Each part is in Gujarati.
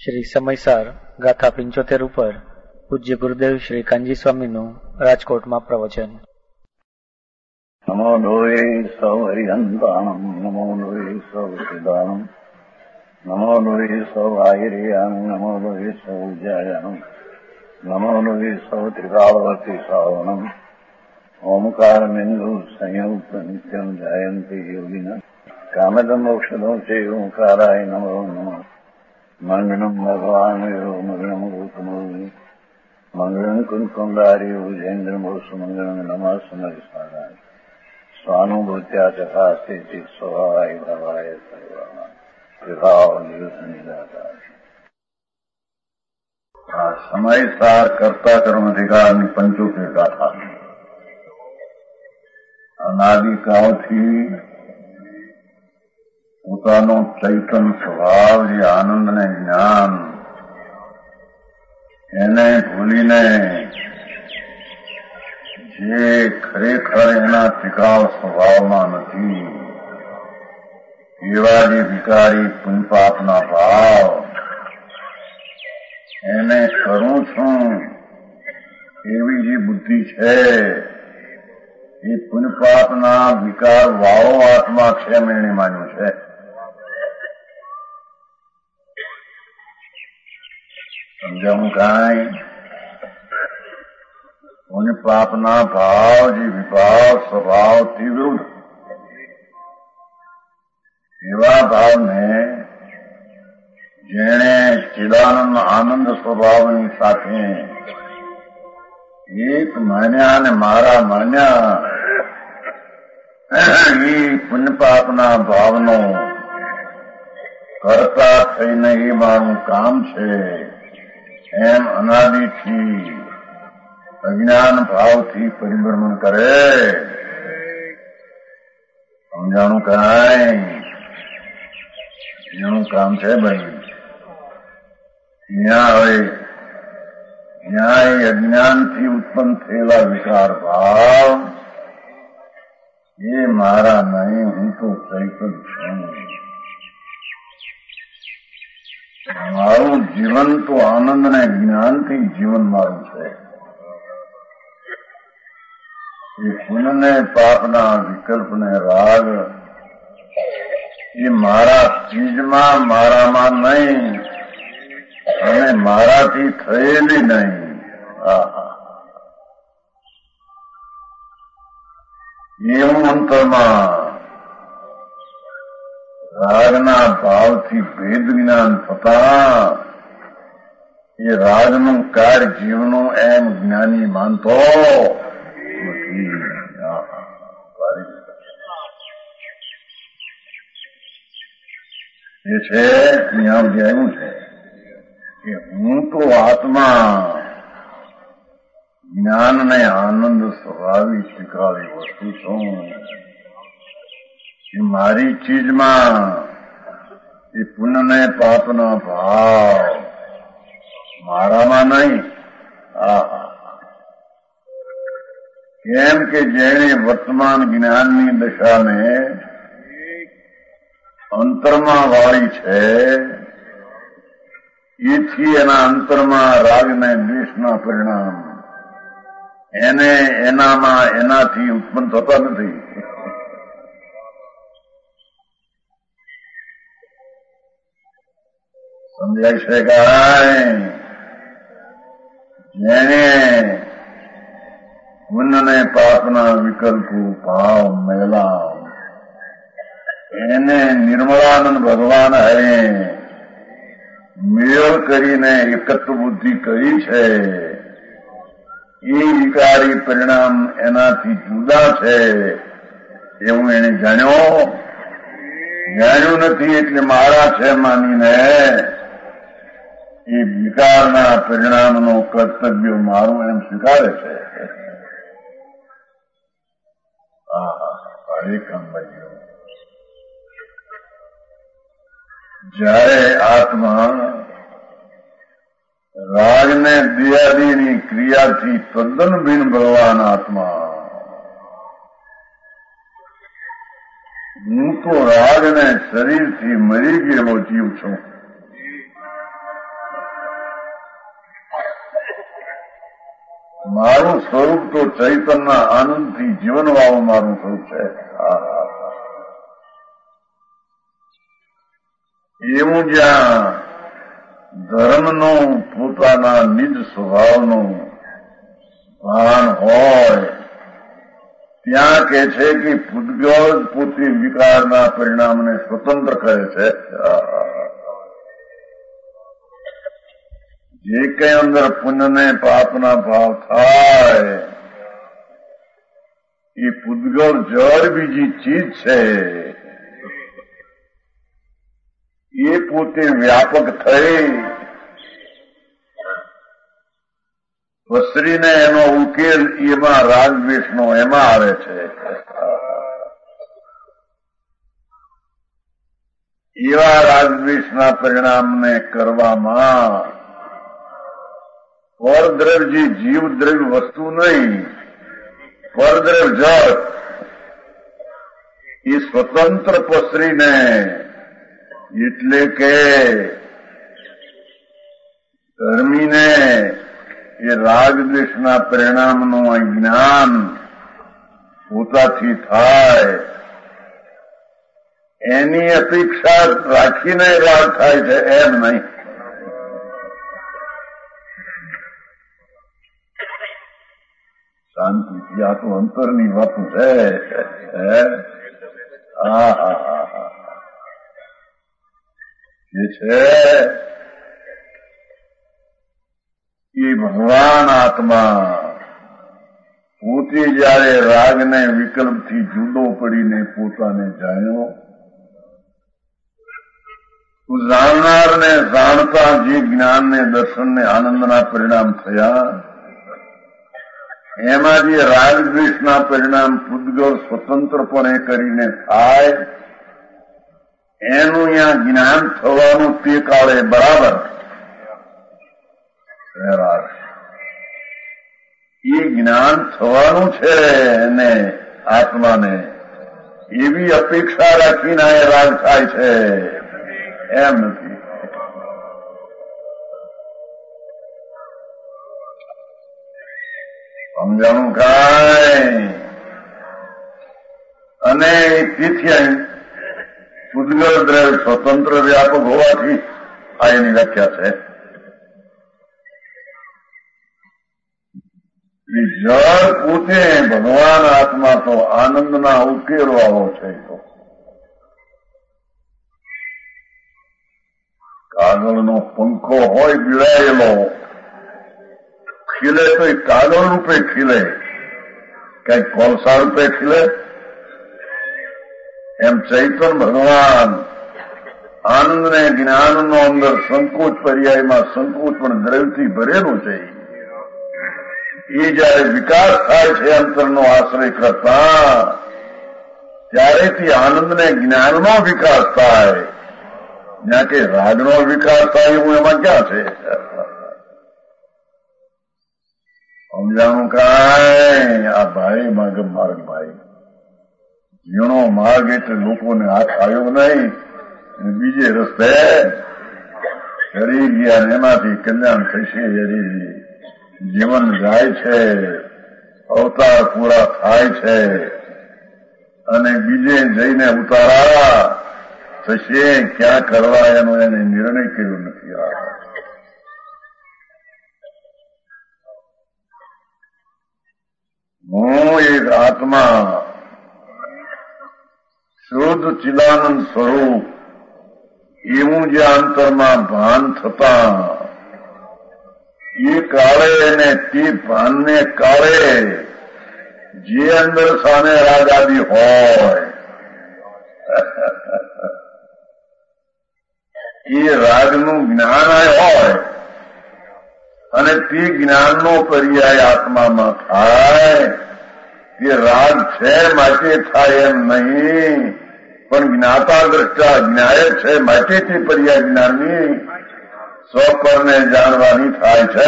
શ્રી સમયસાર ગાથા 75 ઉપર પૂજ્ય ગુરુદેવ શ્રી કાનજી સ્વામીનું રાજકોટમાં પ્રવચન. નમો લોહે સૌ હરિહંતાણમ, નમો લોહે સૌ સિદ્ધાણમ, નમો લોહે સૌ આયર્યાણમ, નમો લોહે સૌ ઉજ્જાયાણમ, નમો લોહે સૌ ત્રિકાળવતી શ્રાવણમ, ઓમકાર બિંદુ સંયુક્ત નિત્યમ જાયંતી યોગિના કામદમ ઔષધો છે ઓંકારાય નમો નમઃ. મંગળમ ભગવાન મંગળમ ગૌતમોની મંગળમ કુંકુંડારી ઉજેન્દ્રમોસુ મંગળમ નમઃ સમરિસ્મરાય સ્વાનુભૂત્યા ચકાસ્તે સ્વભાવાય ભાવાય સર્વાના. આ સમયસાર કરતા કર્મ અધિકારની 75 ગાથા અનાદિકાળથી પોતાનો ચૈતન સ્વભાવ જે આનંદ ને જ્ઞાન એને ભૂલીને જે ખરેખર એના ટિકાવ સ્વભાવમાં નથી એવા જે વિકારી પુણ્યપાપના ભાવ એને કરું છું એવી જે બુદ્ધિ છે એ પુણ્યપાપના વિકાર વાળો આત્મા છે એમ એને માન્યું છે. સમજાવું કાંઈ? પુણ્યપાપના ભાવ જે વિભાવ સ્વભાવથી વિરુદ્ધ એવા ભાવને જેણે ચિદાનંદ આનંદ સ્વભાવની સાથે એક માન્યા અને મારા માન્યા એ પુણ્યપાપના ભાવનો કરતા થઈને એ મારું કામ છે એમ અનાદિથી અજ્ઞાન ભાવથી પરિભ્રમણ કરે. સમજાણું કાંઈ? એનું કામ છે ભાઈ. ત્યાં એ અજ્ઞાનથી ઉત્પન્ન થયેલા વિકાર ભાવ એ મારા નહીં, હું તો ચૈતન્ય છું. મારું જીવન તો આનંદ ને જ્ઞાનથી જીવન મારું છે. એ પુણ્યને પાપના વિકલ્પને રાગ એ મારા ચીજમાં મારામાં નહીં અને મારાથી થયેલી નહીં. એવું અંતરમાં રાગના ભાવથી ભેદ જ્ઞાન થતા એ રાગનું કાર્ય જીવનું એમ જ્ઞાની માનતો નથી. એ છે અહીંયા જે આવ્યું છે કે હું તો આત્મા જ્ઞાન ને આનંદ સ્વાભાવિક શીખવાડી વસ્તુ છું. એ મારી ચીજમાં એ પુણ્ય ને પાપના ભાવ મારામાં નહીં. કેમ કે જેણે વર્તમાન જ્ઞાનની દશાને અંતરમાં વાળી છે એથી એના અંતરમાં રાગ ને દ્વેષના પરિણામ એને એનામાં એનાથી ઉત્પન્ન થતા નથી. સમજાય છે કાંઈ? જેને પુણ્ય ને પાપના વિકલ્પો ભાવ મેલા એને નિર્મળાનંદ ભગવાન હરે મેળ કરીને એકત્વ બુદ્ધિ કરી છે. એ વિકારી પરિણામ એનાથી જુદા છે એવું એને જાણ્યું નથી. એટલે મારા છે માનીને એ વિકારના પરિણામનો કર્તવ્ય મારું એમ સ્વીકારે છે. જ્યારે આત્મા રાગને દેહાદિની ક્રિયાથી તદ્દન ભિન્ન ભગવાન આત્મા, હું તો રાગને શરીરથી મરી ગયેલો જીવ છું. મારું સ્વરૂપ તો ચૈતનના આનંદથી જીવનવાળું મારું સ્વરૂપ છે. એવું જ્યાં ધર્મનું પોતાના નિજ સ્વભાવનું ભાન હોય ત્યાં કે છે કે પૂતગલ પોતે વિકારના પરિણામને સ્વતંત્ર કરે છે. જે કઈ અંદર પુણ્યને પાપના ભાવ થાય એ પૂતગલ જળ બીજી ચીજ છે. એ પોતે વ્યાપક થઈ વસરીને એનો ઉકેલ એમાં રાગદ્વેષનો એમાં આવે છે. એવા રાગદ્વેષના પરિણામને કરવામાં પરદ્રવ્ય જે જીવદ્રવ્ય વસ્તુ નહીં, પરદ્રવ્ય જળ એ સ્વતંત્ર પસરીને એટલે કે ધર્મીને એ રાગદ્વેષના પરિણામનું જ્ઞાન પોતાથી થાય એની અપેક્ષા રાખીને રાગ થાય છે એમ નહીં. શાંતિથી આ તો અંતરની વાતો છે. જે છે એ ભગવાન આત્મા પોતે જયારે રાગને વિકલ્પથી જુદો પડીને પોતાને જાણ્યો, જાણનારને જાણતા જે જ્ઞાનને દર્શનને આનંદના પરિણામ થયા એમાં જે રાગદ્વેષના પરિણામ પૂતગલ સ્વતંત્રપણે કરીને થાય એનું અહીંયા જ્ઞાન થવાનું તે કાળે બરાબર એ જ્ઞાન થવાનું છે એને આત્માને એવી અપેક્ષા રાખીને એ રાગ થાય છે એમ નથી. સમજાણું કાંઈ? અને તેથી પૂતગલ દ્રવ્ય સ્વતંત્ર વ્યાપક હોવાથી આ એની વ્યાખ્યા છે. જળ પોતે ભગવાન આત્મા તો આનંદના ઉકેલવાળો છે. તો કાગળનો પંખો હોય બિડાયેલો ખીલે તો એ કાગળ રૂપે ખીલે, કઈ કોલસા રૂપે ખીલે. એમ ચૈતન ભગવાન આનંદને જ્ઞાનનો અંદર સંકોચ પર્યાયમાં સંકોચ પણ દ્રવ્યથી ભરેલું છે. એ જયારે વિકાસ થાય છે અંતરનો આશ્રય કરતા ત્યારેથી આનંદને જ્ઞાનનો વિકાસ થાય. જ્યાં કે રાગનો વિકાસ થાય એવું એમાં ક્યાં છે? સમજાણું કાંઈ? આ ભાઈ માર્ગ ભાઈ ઝીણો માર્ગ એટલે લોકોને હાથ આવ્યો નહીં, બીજે રસ્તે ચડી ગયા ને એમાંથી કલ્યાણ થશે. જીવન જાય છે, અવતાર પૂરા થાય છે અને બીજે જઈને ઉતારા થશે ક્યાં કરવા એનો એને નિર્ણય કર્યો નથી. હું એક આત્મા શુદ્ધ ચિદાનંદ સ્વરૂપ એવું જે અંતરમાં ભાન થતા એ કાળે અને તે ભાનને કાળે જે અંદર સામે રાગ આદિ હોય એ રાગનું જ્ઞાન હોય અને તે જ્ઞાનનો પર્યાય આત્મામાં થાય. એ રાગ છે માટે થાય એમ નહીં, પણ જ્ઞાતા દ્રષ્ટા જ્ઞાય છે માટે તે પર્યાય જ્ઞાનની સ્વપરને જાણવાની થાય છે.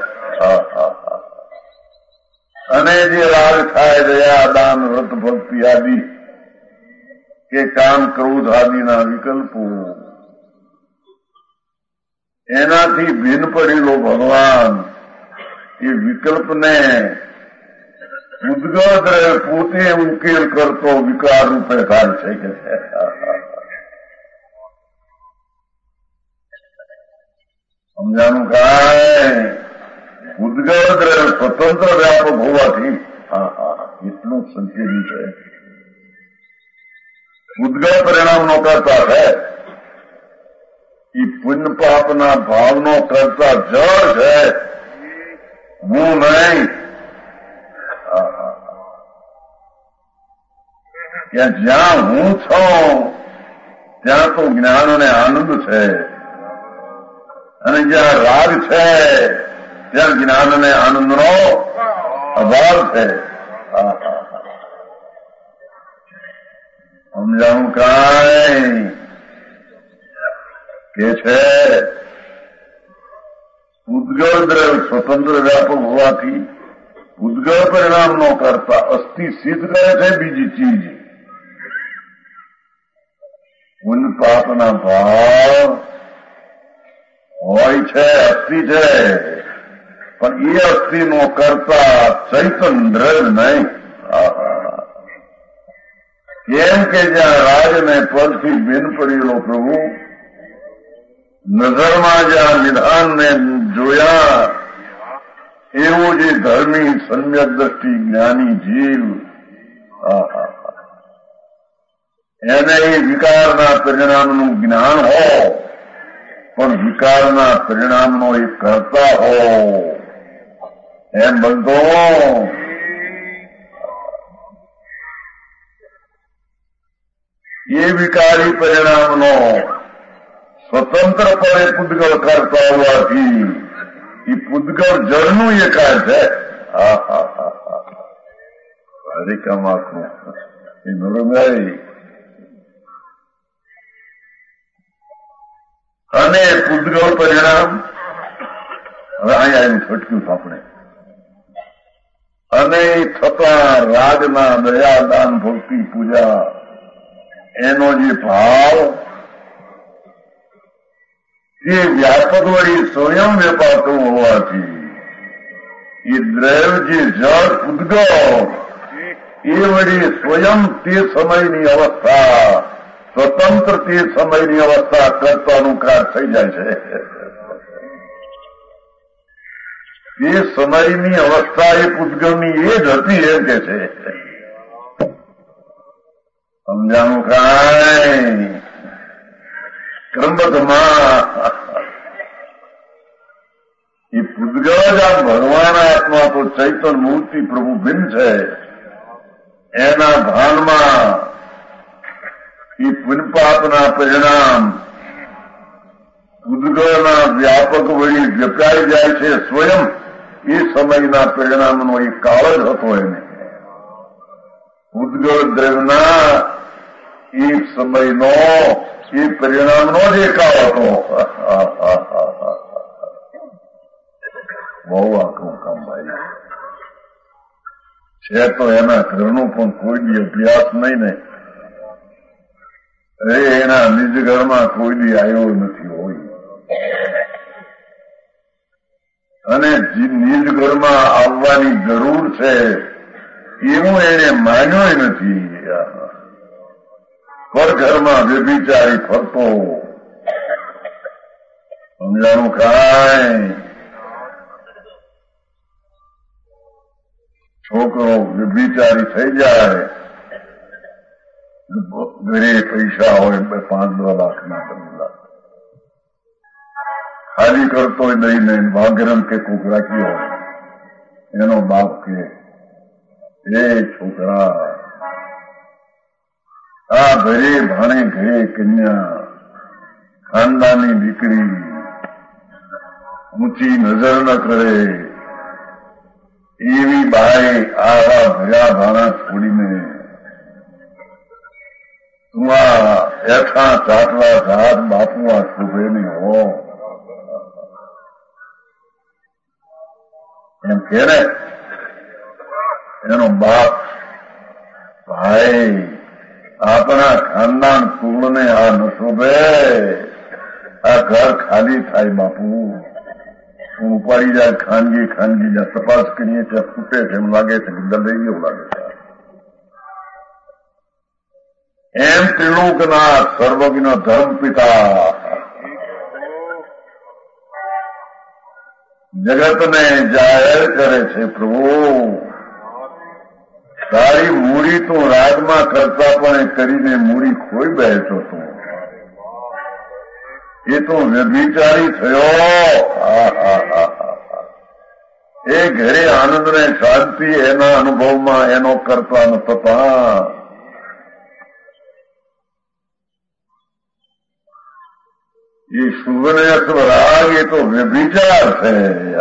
અને જે રાગ થાય દયા દાન વ્રત ભક્તિ આદિ કે કામ ક્રોધ આદિના વિકલ્પો એનાથી ભિન્ન પડેલો ભગવાન એ વિકલ્પને ઉદ્ગલ દ્રવ્ય પોતે ઉકેલ કરતો વિકાર રૂપે થાય છે કે સમજાનું કાંઈ ઉદ્ગલ દ્રવ્ય સ્વતંત્ર વ્યાપક હોવાથી એટલું સંકેલી છે. ઉદ્ગલ પરિણામનો કરતા છે એ પુણ્ય પાપના ભાવનો કરતા જળ છે, હું નહીં. જ્યાં હું છું ત્યાં તો જ્ઞાન અને આનંદ છે, અને જ્યાં રાગ છે ત્યાં જ્ઞાન અને આનંદનો અભાવ છે. સમજાવું કાંઈ કે છે ઉદ્ગલ દ્રવ્ય સ્વતંત્ર વ્યાપક હોવાથી ઉદ્ગલ પરિણામનો કરતા અસ્થિ સિદ્ધ કરે છે બીજી ચીજ. પુણ્ય પાપના ભાવ હોય છે, અસ્થિ છે, પણ એ અસ્થિનો કરતા ચૈતન દ્રવ્ય નહીં. કેમ કે જ્યાં રાજને પદથી બિન પડેલો પ્રભુ નજરમાં જ્યાં વિધાનને જોયા એવું જે ધર્મી સમ્યક દ્રષ્ટિ જ્ઞાની જીવ એને વિકારના પરિણામનું જ્ઞાન હો, પણ વિકારના પરિણામનો એ કરતા હો, એમ બનતો એ વિકારી પરિણામનો સ્વતંત્રપણે પૂદગલ કરતા હોવાથી એ પૂદગલ જળનું એકાર છે. હરિકામાખું એ નરમાઈ અને પૂદગલ પરિણામ હવે અહીંયા એવું છટક્યું આપણે. અને થતા રાગના દયાદાન ભક્તિ પૂજા એનો જે ભાવ એ વ્યાપક વળી સ્વયં વેપાતો હોવાથી એ દ્રવ્ય જે જળ ઉદ્ગલ એ વળી સ્વયં તે સમયની અવસ્થા સ્વતંત્ર તે સમયની અવસ્થા કરતાનું કાર થઈ જાય છે. એ સમયની અવસ્થા એ પૂદગલની એ જ હતી એમ કે છે. સમજાણું કાંઈ ક્રમબદ્ધમાં એ પૂદગલ જ આ ભગવાન આત્મા તો ચૈતન મૂર્તિ પ્રભુ ભિન્ન છે, એના ભાનમાં એ પુણ્યપાપના પરિણામ પૂદગલના વ્યાપક વળી વ્યપાઈ જાય છે. સ્વયં એ સમયના પરિણામનો એ કાળ જ હતો. એને પૂદગલ દ્રવ્યના એ સમયનો એ પરિણામનો જ એ કાળ હતો. બહુ આકરું કામ ભાઈ છે. તો એના ઘરનો પણ કોઈ બી અભ્યાસ નહીં ને એના નિજ ઘરમાં કોઈ બી આવ્યો નથી હોય, અને નિજ ઘરમાં આવવાની જરૂર છે એવું એને માન્યો નથી. પર ઘરમાં વ્યભિચારી ફરતો. સમજાણું કાંઈ છોકરો વ્યભિચારી થઈ જાય, ઘરે પૈસા હોય 5-10 લાખના 10 લાખ ખાલી કરતો હોય દઈને વાઘરમ કે કોક રાખી હોય, એનો બાપ કે એ છોકરા આ ઘરે ભાણે ઘરે કન્યા ખાનદાની દીકરી ઊંચી નજર ન કરે એવી બાઈ આવા ભર્યા ભાણા છોડીને તું આ એઠા ચાટલા જાત બાપુ આ શોભે નહીં હો એમ કે ને એનો બાપ ભાઈ આપણા ખાનદાન કુળને આ ન શોભે, આ ઘર ખાલી થાય બાપુ. ઉપાડી જાય ખાનગી જ્યાં તપાસ કરીએ ત્યાં ફૂટે છે એમ લાગે છે કે દબાઈ એવું લાગે છે. એમ ત્રિલોકનાથ સર્વજ્ઞ ધર્મ પિતા જગતને જાહેર કરે છે, પ્રભુ તારી મૂડી તું રાગમાં કરતા પણ કરીને મૂડી ખોઈ બેઠો તું. એ તો વ્યભિચારી થયો. એ ઘરે આનંદ ને શાંતિ એના અનુભવમાં એનો કરતા ન થતા. એ શુભને રાગ એ તો વ્યભિચાર છે.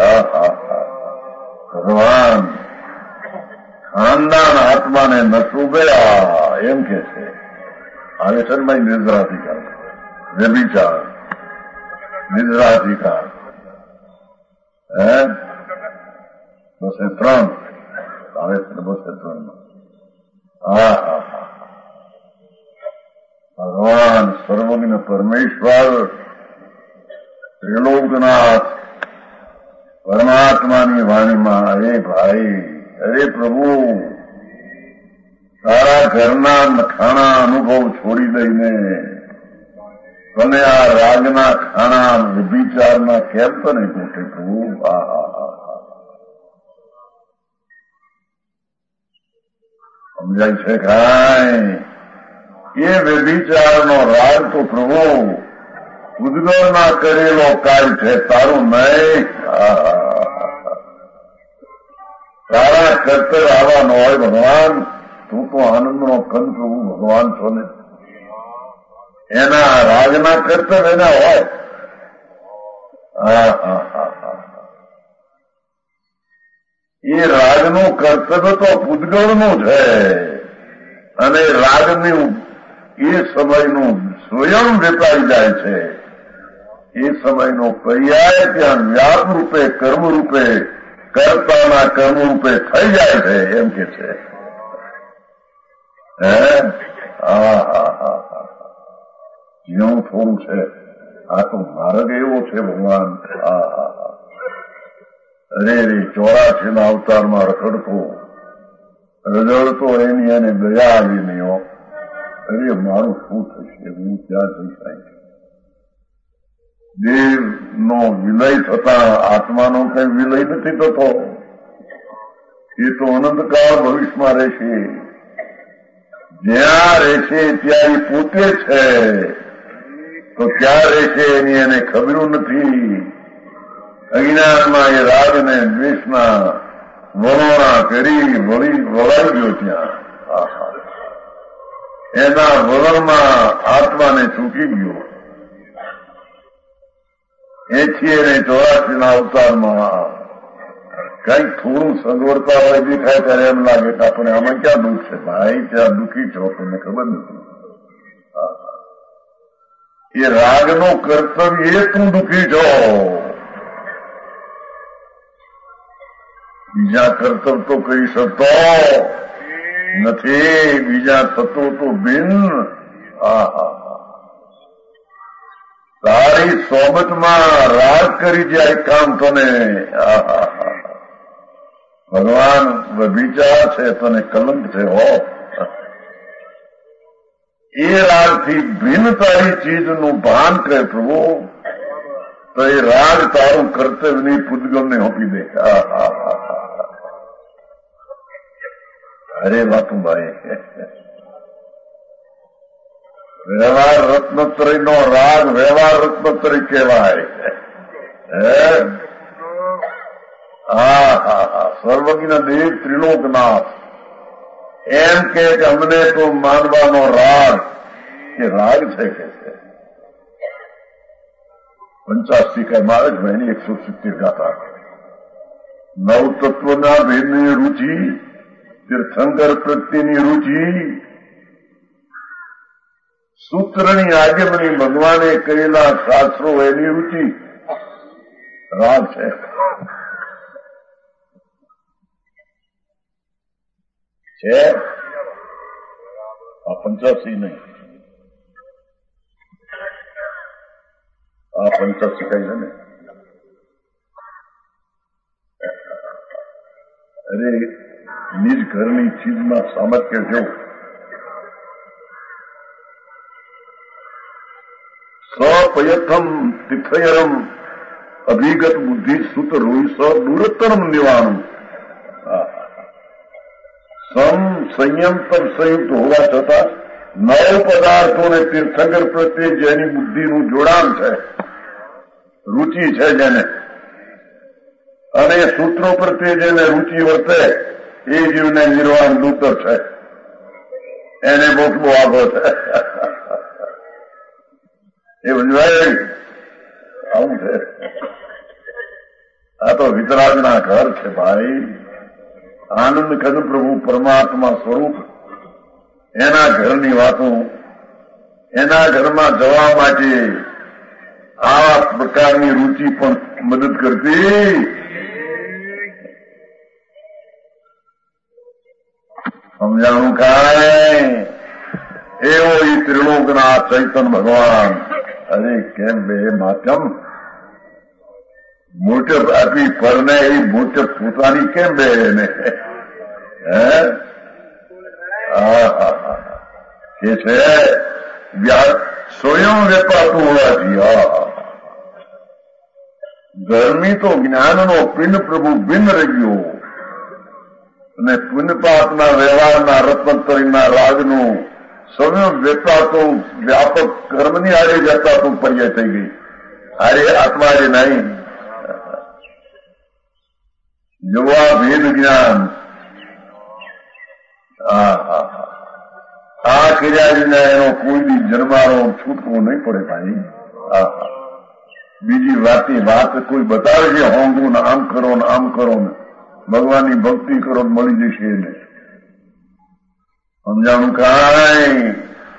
ભગવાન ખાનદાન આત્માને ન શુભ્યા એમ કે છે. આવે છે ને નિદ્રાધિકાર, વ્યભિચાર, નિદ્રાધિકાર. બસે 3 આવે છે ને, બસે 3માં. ભગવાન સર્વજ્ઞ પરમેશ્વર ત્રિલોકનાથ પરમાત્માની વાણીમાં, હે ભાઈ, અરે પ્રભુ, તારા ઘરના ખાણા અનુભવ છોડી દઈને તને આ રાગના ખાણા વિચારના કેમ તને ગોઠે પ્રભુ? સમજાય છે કાંઈ? એ વ્યભિચારનો રાગ તો પ્રભુ ઉદ્ગરના કરેલો કાળ છે, તારું નહીં. તારા કર્તવ્ય આવા ન હોય ભગવાન. તું તો આનંદનો કંદ પ્રભુ ભગવાન છો ને. એના રાજના કર્તવ્ય એના હોય. એ રાજનું કર્તવ્ય તો પૂતગળનું છે, અને રાજની એ સમયનું સ્વયં વેપાઈ જાય છે. એ સમયનો પર્યાય ત્યાં વ્યાપ રૂપે, કર્મ રૂપે, કર્તાના કર્મ રૂપે થઈ જાય છે, એમ કે છે. એવું થોડું છે. આ તો માર્ગ એવો છે ભગવાન. અરે 84 અવતારમાં રખડતો એની એને દયા આવી નહીં હો. અરે મારું શું થશે? હું ત્યાં જઈ થાય. દેવનો વિલય થતા આત્માનો કઈ વિલય નથી થતો. એ તો અનંતકાળ ભવિષ્યમાં રહેશે. જ્યાં રહેશે ત્યાં એ પોતે છે, તો ક્યાં રહેશે એની એને ખબર નથી. અજ્ઞાનમાં એ રાગને દ્વેષના વલોણા કરી વળાઈ ગયો ત્યાં. એના વલણમાં આત્માને ચૂકી ગયો. એથી એને 84 અવતારમાં કઈક થોડું સગવડતા હોય દેખાય ત્યારે એમ લાગે કે આપણે આમાં ક્યાં દુઃખ છે ભાઈ, ક્યાં દુઃખી છો તમને ખબર નથી. એ રાગનો કર્તવ્ય એ તું દુઃખી છો. બીજા કર્તવ્ય તો કરી શકતો નથી. બીજા થતો તો બિન. તારી સોબતમાં રાગ કરી જાય કામ તને. ભગવાન વ્યભિચાર છે, તને કલંક છે હો. એ રાગથી ભિન્ન તારી ચીજનું ભાન કરે પ્રભુ, તો એ રાગ તારું કર્તવ્યની પૂતગલને હોપી દે. અરે વાતુભાઈ, વ્યવહાર રત્નત્રયનો રાગ વ્યવહાર રત્નત્રય કહેવાય. સર્વજ્ઞ દેવ ત્રિલોકનાથ એમ કે અમને તો માનવાનો રાગ એ રાગ છે કે છે. 85 મહારાજભાઈની 170 ગાથા. નવ તત્વના ભેદની રુચિ, તીર્થંકર પ્રત્યેની રુચિ, સૂત્રની આગમની ભગવાને કરેલા શાસ્ત્રો એની રુચિ રાગ છે. આ 85 નહીં, આ 85 કઈ છે ને. અરે નિજ ઘરની ચીજમાં સામર્થ્ય જો સપયથમ તિથયરમ અભિગત બુદ્ધિ સુત રોહિ સ દૂરતરમ નિવાણું. સંયમ પર સંયુક્ત હોવા છતાં નવ પદાર્થોને તીર્થંકર પ્રત્યે જેની બુદ્ધિનું જોડાણ છે, રૂચિ છે જેને, અને સૂત્રો પ્રત્યે જેને રૂચિ વર્તે એ જીવને નિર્વાણ દૂતર છે, એને મોક્ષ બહુ આગો છે. એ સમજાય આવું છે. આ તો વિતરાગના ઘર છે ભાઈ. આનંદ ખદ પ્રભુ પરમાત્મા સ્વરૂપ એના ઘરની વાતો, એના ઘરમાં જવા માટે આ પ્રકારની રૂચિ પણ મદદ કરતી. સમજાણું કાંઈ એવો એ ત્રિલોકના ચૈતન ભગવાન. અરે કેમ બે માતમ મોટપ આપી પરને એ મોટપ પોતાની કેમ બે એને કે છે સ્વયં વેપાતું હોવાથી. ગરમી તો જ્ઞાનનો પિંડ પ્રભુ ભિન્ન રહી ગયો અને પુણ્યપાપના વ્યવહારના રત્નતરીના રાજનું સ્વયં વેપાતું વ્યાપક કર્મની આડે જતા તું પર્યાય થઈ ગઈ. આરે આત્મા જે નહીં જોવા ભેદ જ્ઞાન. આ કર્યાજીને એનો કોઈ દી જન્મારો છૂટવો નહીં પડે ભાઈ. બીજી વાત કોઈ બતાવે છે હોંગું ને આમ કરો ને આમ કરો ને ભગવાનની ભક્તિ કરો મળી જશે એને. સમજાણું કાંઈ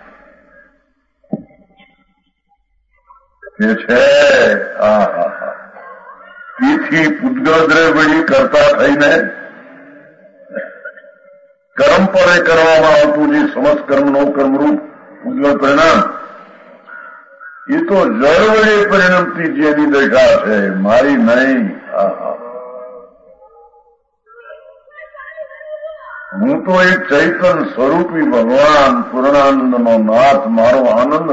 કે છે. તેથી પૂતગળ દ્રવ્યડી કરતા થઈને કર્મ પરે કરવામાં આવતું જે સમસ્ત કર્મનો કર્મરૂપ પૂતગળ પરિણામ એ તો જળ વડે પરિણમતી જેની દશા છે, મારી નહીં. હું તો એક ચૈતન સ્વરૂપી ભગવાન પૂર્ણાનંદનો નાથ. મારો આનંદ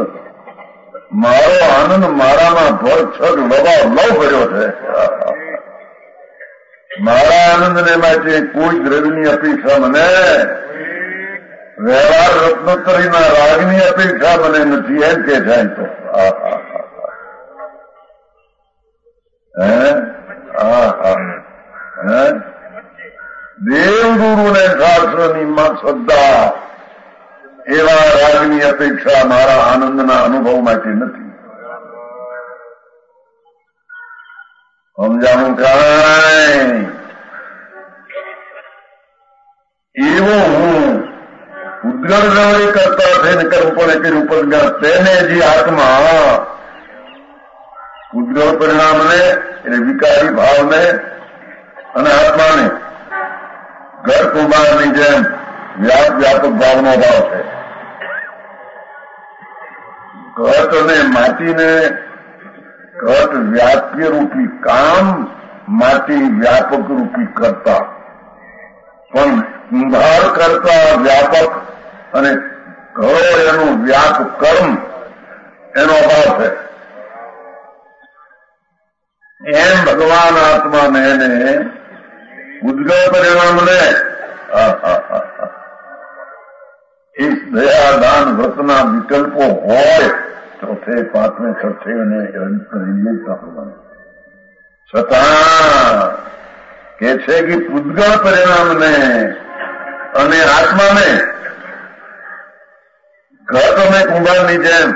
મારામાં ભર છગ લવ ભર્યો છે. મારા આનંદને માટે કોઈ દ્રવ્યની અપેક્ષા મને, વ્યવહાર રત્નોત્તરીના રાગની અપેક્ષા મને નથી. એમ કે જાય તો દેવગુરુને શાસ્ત્રની શ્રદ્ધા એવા રાગની અપેક્ષા મારા આનંદના અનુભવ માટે નથી. સમજાણું કાંઈ એવો હું ઉદ્ગળ દ્રવડી કરતા થઈને કર્મપણે કર્યું ઉપજ્ઞા તેને જે આત્મા ઉદ્ગળ પરિણામને એટલે વિકારી ભાવને અને આત્માને ઘર કુંભારની જેમ વ્યાપક ભાવનો ભાવ છે. ઘટ અને માટીને ઘટ વ્યાપ્ય રૂપી કામ, માટી વ્યાપક રૂપી કરતા, પણ કુંભાર કરતા વ્યાપક અને ઘડો એનું વ્યાપ કર્મ એનો ભાવ છે. એમ ભગવાન આત્માને એને ઉદ્ગળ પરિણામને એ દયાદાન વ્રતના વિકલ્પો હોય ચોથે પાંચમે છઠ્ઠે અને છતાં કે છે કે ઉદ્ગળ પરિણામને અને આત્માને ઘટ અને કુંભારની જેમ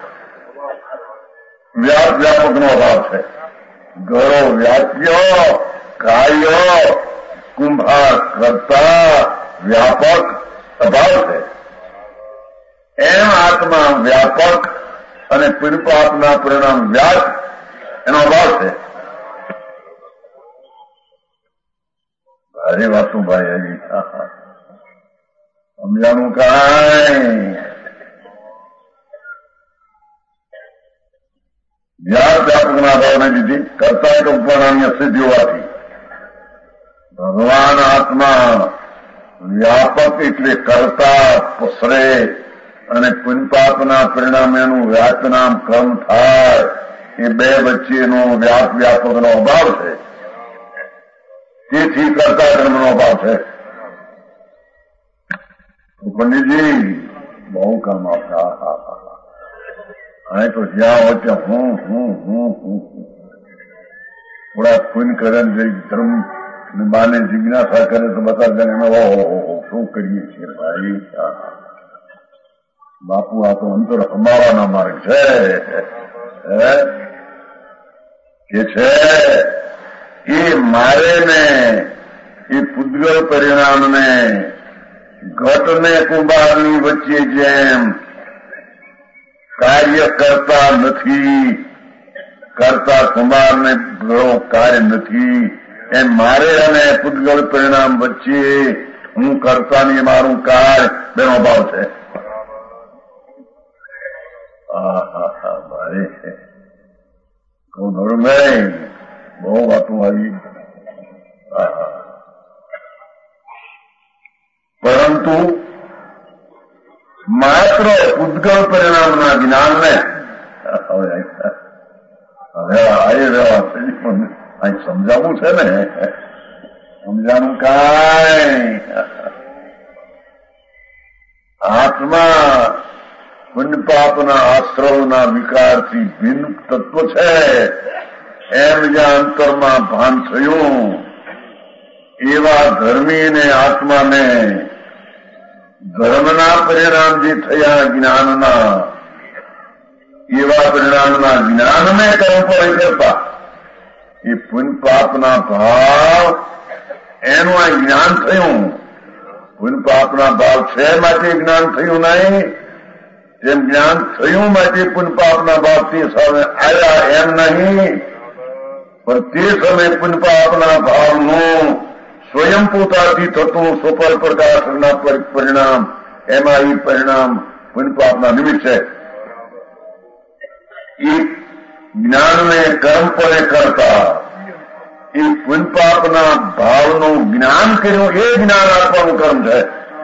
વ્યાપકનો અભાવ છે. ઘડો વ્યાપ્ય કાર્ય કુંભાર કરતા વ્યાપક અભાવ છે. એમ આત્મા વ્યાપક અને પુણ્યપાપના પરિણામ વ્યાપ એનો અભાવ છે. ભારે વાતું ભાઈ હજી સમજાણું કાંઈ વ્યાપકના ભાવને લીધી કરતા ઉપરણાની અસિદ્ધિ હોવાથી ભગવાન આત્મા વ્યાપક એટલે કરતા પસરે અને પુણ્યપાપના પરિણામે એનું વ્યાપનામ કર્મ થાય, એ બે વચ્ચેનો વ્યાપકનો અભાવ છે. તેથી કરતા કર્મનો અભાવ છે. પંડિતજી બહુ કામ આપતા. અહીં તો જ્યાં હોય ત્યાં હું થોડા પુણ્ય કરે ધર્મ બાને જિજ્ઞાસા કરે તો બતાવતા એમાં શું કરીએ છીએ ભાઈ. બાપુ આ તો અંતર અમારાના માર્ગ છે કે છે એ મારે ને એ પૂતગલ પરિણામને ઘટ ને કુંભારની વચ્ચે જેમ કાર્ય કરતા નથી, કરતા કુંભારને ઘણો કાર્ય નથી, એમ મારે અને પૂતગલ પરિણામ વચ્ચે હું કરતાની મારું કાર્ય બેનો ભાવ છે. મારે કહું ધોરણભાઈ બહુ વાતો આવી, પરંતુ માત્ર પૂતગલ પરિણામના જ્ઞાનને હવે આવી રહ્યા અહીં સમજાવવું છે ને, સમજાનું કાંઈ આત્મા પુણ્યપાપના આશ્રવના વિકારથી ભિન્ન તત્વ છે એમ જ્યાં અંતરમાં ભાન થયું, એવા ધર્મીને આત્માને ધર્મના પરિણામ જે થયા જ્ઞાનના, એવા પરિણામના જ્ઞાનને કર્મ પર કરતા એ પુણ્યપાપના ભાવ એનું આ જ્ઞાન થયું. પુણ્યપાપના ભાવ છે માટે જ્ઞાન થયું નહીં, જેમ જ્ઞાન થયું માટે પુણ્યપાપના ભાવથી સામે આવ્યા એમ નહીં, પણ તે સમયે પુણ્યપાપના ભાવનું સ્વયં પોતાથી થતું સુપર પ્રકાશના પરિણામ, એમાં એ પરિણામ પુણ્યપાપના નિમિત્ત છે. એ જ્ઞાનને કર્મપણે કરતા એ પુણ્યપાપના ભાવનું જ્ઞાન કર્યું, એ જ્ઞાન આપવાનું કર્મ છે.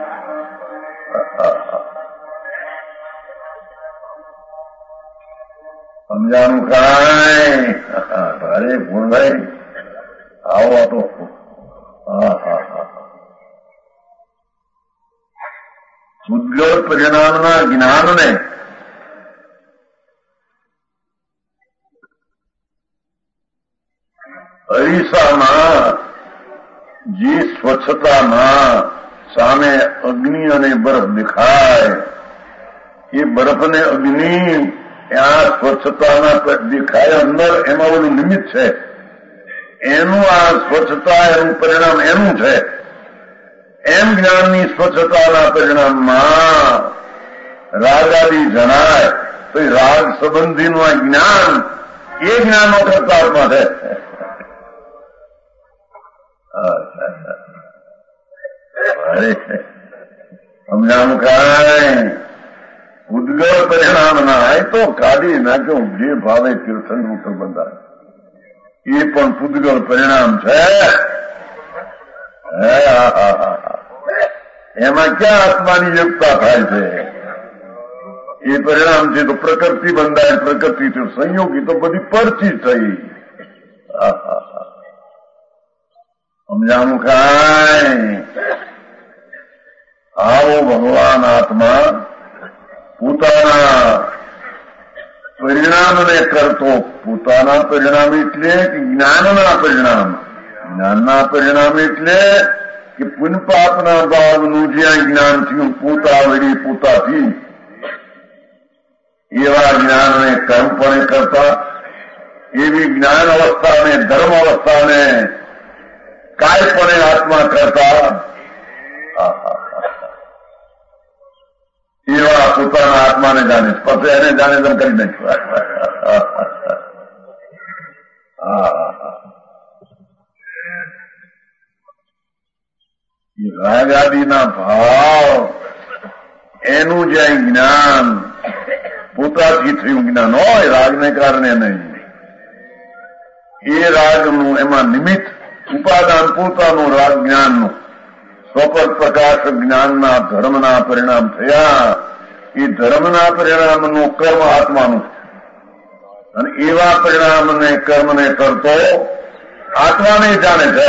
સમજાનું કાંઈ ભારે ગુણભાઈ આવો તો પૂતગલ પરિણામના જ્ઞાનને અરીસામાં જે સ્વચ્છતામાં સામે અગ્નિ અને બરફ દેખાય, એ બરફ ને અગ્નિ આ સ્વચ્છતાના દેખાય અંદર, એમાં ઓલું નિમિત્ત છે, એનું આ સ્વચ્છતા એનું પરિણામ એનું છે. એમ જ્ઞાનની સ્વચ્છતાના પરિણામમાં રાગાદી જણાય તો એ રાગ સંબંધીનું આ જ્ઞાન એ જ્ઞાનનો કરતાત્મા છે. સમજાનું કાંઈ પૂતગલ પરિણામ ના એ તો કાઢી નાખ્યું, જે ભાવે તીર્થનું તો બંધાય એ પણ પૂતગલ પરિણામ છે. એમાં ક્યાં આત્માની યુક્તા થાય છે? એ પરિણામથી તો પ્રકૃતિ બંધાય, પ્રકૃતિથી સંયોગી તો બધી પરચી થઈ. સમજાનું કાંઈ આવો ભગવાન આત્મા પોતાના પરિણામને કરતો, પોતાના પરિણામ એટલે કે જ્ઞાનના પરિણામ, જ્ઞાનના પરિણામ એટલે કે પુણ્યપાપના ભાવનું જ્યાં જ્ઞાન થયું પોતા વળી પોતાથી, એવા જ્ઞાનને કર્મપણે કરતા, એવી જ્ઞાન અવસ્થાને ધર્મ અવસ્થાને કાયપણે આત્મા કરતા, એવા પોતાના આત્માને જાણે, પછી એને જાણે તેમ કરી નાખ્યું. રાગાદીના ભાવ એનું જે જ્ઞાન પોતાથી થયું જ્ઞાન હોય, રાગને કારણે નહીં, એ રાગનું એમાં નિમિત્ત ઉપાદાન પોતાનું રાગ જ્ઞાનનું સ્વપર પ્રકાશ જ્ઞાનના ધર્મના પરિણામ થયા. એ ધર્મના પરિણામનું કર્મ આત્માનું અને એવા પરિણામને કર્મને કરતો આત્માને જાણે છે,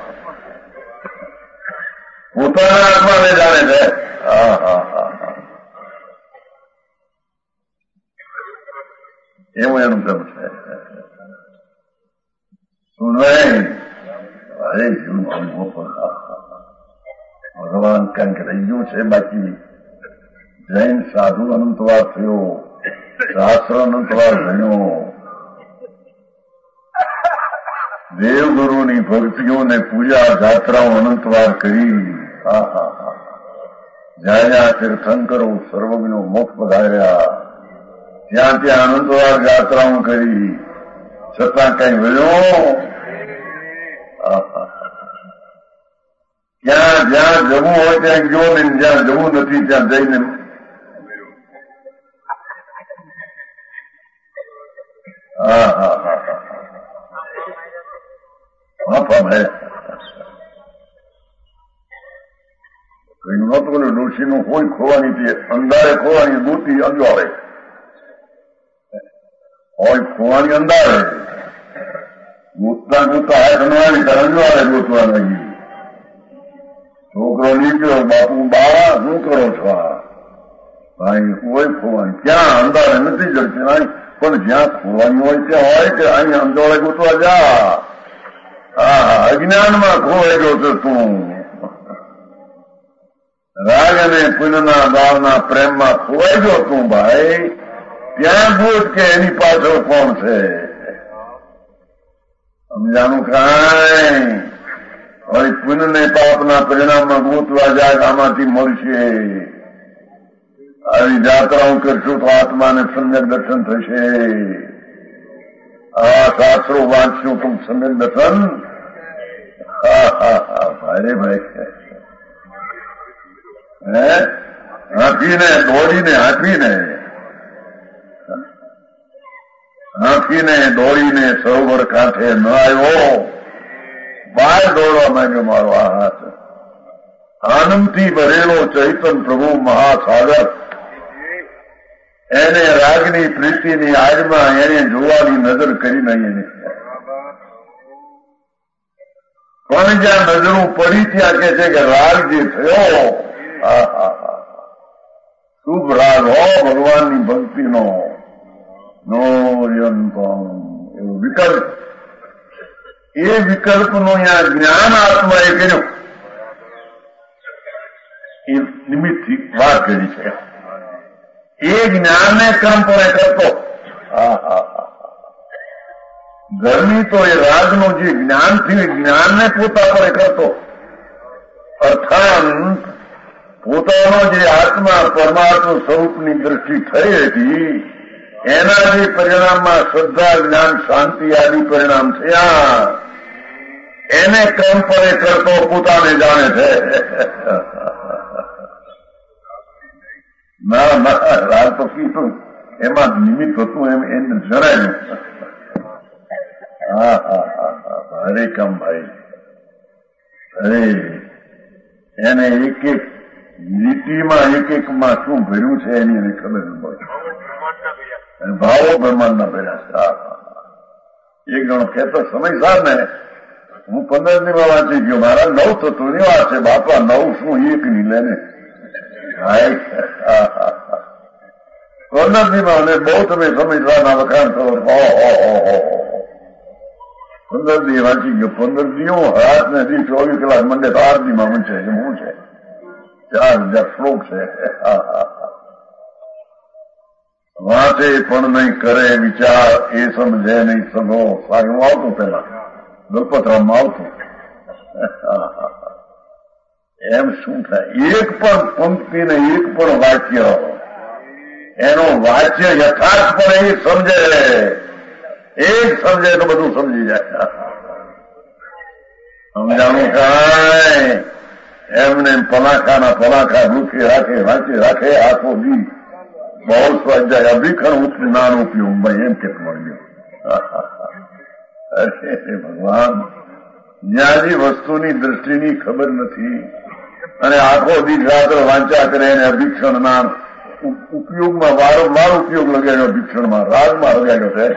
પોતાના આત્માને જાણે છે. એવું એનું કર્મ છે. શું નહીં અરે શું ભગવાન કંઈક રહી ગયું છે બાકી. જૈન સાધુ અનંતવાર થયો, શાસ્ત્ર અનંતવાર ભણ્યો, દેવગુરુની ભક્તિઓને પૂજા જાત્રાઓ અનંતવાર કરી. જ્યાં જ્યાં તીર્થંકરો સર્વજ્ઞો મોક્ષ પધાર્યા ત્યાં ત્યાં અનંતવાર જાત્રાઓ કરી, છતાં કઈ વળ્યો. ક્યાં જ્યાં જવું હોય ત્યાં ગયો ને જ્યાં જવું નથી ત્યાં જઈને કઈ નતું ડોશીનું કોઈ ખોવાની તે અંધારે ખોવાની ગોતી અંજવાળે હોય, ખોવાની અંધારે ગોતતા ગોતતા હાથ નવાની ત્યારે અંજવાળે ગોતવા લાગી. છોકરો નીકળ્યો, બાપુ બા શું કરો છો? ભાઈ હોય ખોવાની ક્યાં અંધારે નથી જડતી, પણ જ્યાં ખોવાની હોય ત્યાં હોય કે અહીં અંજવાળે ગોતવા જા. અજ્ઞાનમાં ખોવાઈ ગયો છે તું. રાગ અને પુણ્યના ભાવના પ્રેમમાં ખોવાઈ ગયો તું ભાઈ. ત્યાં ગોત કે એની પાછળ કોણ છે. સમજાનું કાંઈ હવે પુણ્ય ને પાપના પરિણામમાં ગોતવા જાય આમાંથી મળશે. આવી જાત્રાઓ કરશું તો આત્માને સમ્યક દર્શન થશે. આ શાસ્ત્રો વાંચશું તો સમ્યક દર્શન. ભાઈ ભાઈ હાથીને દોડીને હાથીને દોડીને સરોવર કાંઠે ન આવ્યો, બહાર દોડવા માંગ્યો મારો આ હાથ. આનંદથી ભરેલો ચૈતન પ્રભુ મહાસાગર, એને રાગની પ્રીતિની આજમાં એને જોવાની નજર કરી નહીં એને. પણ જ્યાં નજરો પડી ત્યાં કે છે કે રાગ જે થયો શુભ રાગ હો ભગવાનની ભક્તિનો નો એવો વિકલ્પ, એ વિકલ્પનું અહીંયા જ્ઞાન આત્માએ કર્યું. એ નિમિત્તથી વાત કરી છે. એ જ્ઞાનને કર્મપણે કરતો. ધર્મી તો એ રાગનું જે જ્ઞાન થયું જ્ઞાનને પોતા પર કરતો. અર્થાત પોતાનો જે આત્મા પરમાત્મા સ્વરૂપની દ્રષ્ટિ થઈ હતી એના જે પરિણામમાં શ્રદ્ધા જ્ઞાન શાંતિ આદિ પરિણામ થયા એને કર્મપણે કરતો પોતાને જાણે છે. ના ના રાગ તો કીધું એમાં નિમિત્ત હતું એમ એને જણાયું. હરે કામ ભાઈ અરે એને એક એક લીટીમાં એક એકમાં શું ભર્યું છે એની એને ખબર ન પડે. ભાવો બ્રહ્માંડના ભર્યા છે. એક જણો કહેતો સમયસાર ને હું 15 દીમાં વાંચી ગયો, મારા 9 તત્વની વાત છે બાપા. 9 શું એક ની લેને 15 દીમાં અને બહુ તમે સમયસારના વખાણ કરો. 15 દી વાંચી ગયો. 15 દીઓ રાત ને દી 24 કલાક મંડે તો 8 દીમાં મૂંચે છે. શું છે 4000 શ્લોક છે. વાંચે પણ નહીં કરે વિચાર એ સમજે નહીં સગો. સારું આવતું પેલા દલપતરામમાં આવતું. એમ શું થાય એક પણ પંક્તિ ને એક પણ વાક્ય એનો વાચ્ય યથાર્થપણે એ સમજે. એક સમજે તો બધું સમજી જાય. સમજાણું કાંઈ એમને પલાખાના પલાખા રૂખી રાખે વાંચી રાખે આખો દી બહુ સ્વાધ્યાય અભિખણ ઉચ્ચ જ્ઞાન ઉપયોગ ભાઈ એમ કે મળ્યો. અરે ભગવાન જ્યાં જે વસ્તુની દ્રષ્ટિની ખબર નથી અને આખો દી રાત્ર વાંચા કરે અને અભિક્ષણના ઉપયોગમાં વારંવાર ઉપયોગ લગાડ્યો, અભિક્ષણમાં રાગમાં લગાડ્યો છે.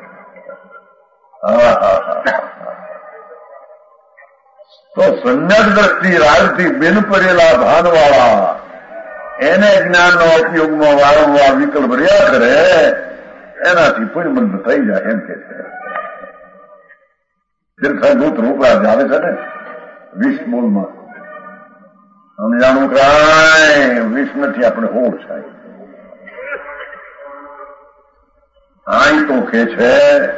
તો સમ્યક દ્રષ્ટિ રાજથી બિન પડેલા ભાનવાળા એને જ્ઞાનનો ઉપયોગમાં વારંવાર વિકલ્પ રહ્યા કરે, એનાથી પુણ્યબંધ થઈ જાય એમ કે છે. તીર્થદૂત રૂપરાજ આવે છે ને વિષ બોલમાં, સમજાણું કાંઈ વિષ નથી, આપણે હોળ છે. આઈ તો કે છે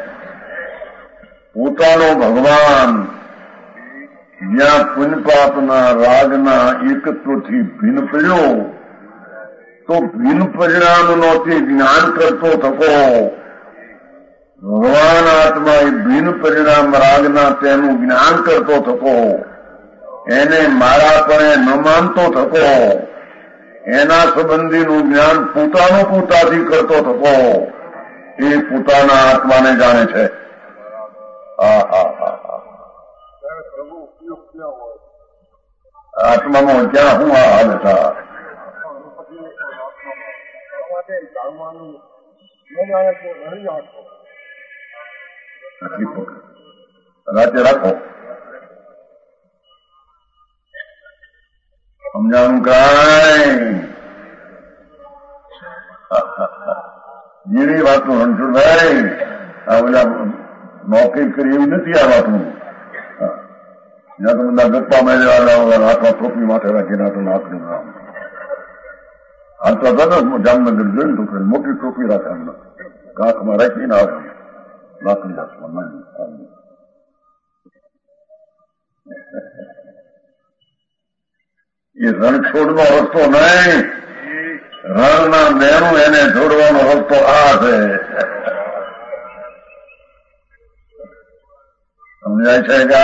પોતાનો ભગવાન જ્યાં પુણ્યપાપના રાગના એકત્વથી ભિન્ન પડ્યો, તો ભિન્ન પરિણામનો તે જ્ઞાન કરતો થકો. ભગવાન આત્મા એ ભિન્ન પરિણામ રાગના તેનું જ્ઞાન કરતો થકો, એને મારાપણે ન માનતો થકો, એના સંબંધીનું જ્ઞાન પોતાનું પોતાથી કરતો થકો, એ પોતાના આત્માને જાણે છે. આત્મામાં ક્યાં હું આ હાલ હતા રાતે રાખો, સમજાણું કાંઈ જેવી વાતો રણછોડભાઈ આ બધા નોકરી કરી એવી નથી. આ વાતનું જ્યાં તો બધા ગપ્પા મેળવ્યા હાથમાં ટોપી માથે રાખીને તો નાખનું નામ હાલતા હતા ને જામનગર જોયું તો મોટી ટોપી રાખે કાંખમાં રાખીને આવે નાખની હાથમાં એ રણછોડનો રસ્તો નહીં, રણના મેણું એને છોડવાનો રસ્તો આ છે. સમજાય છે કે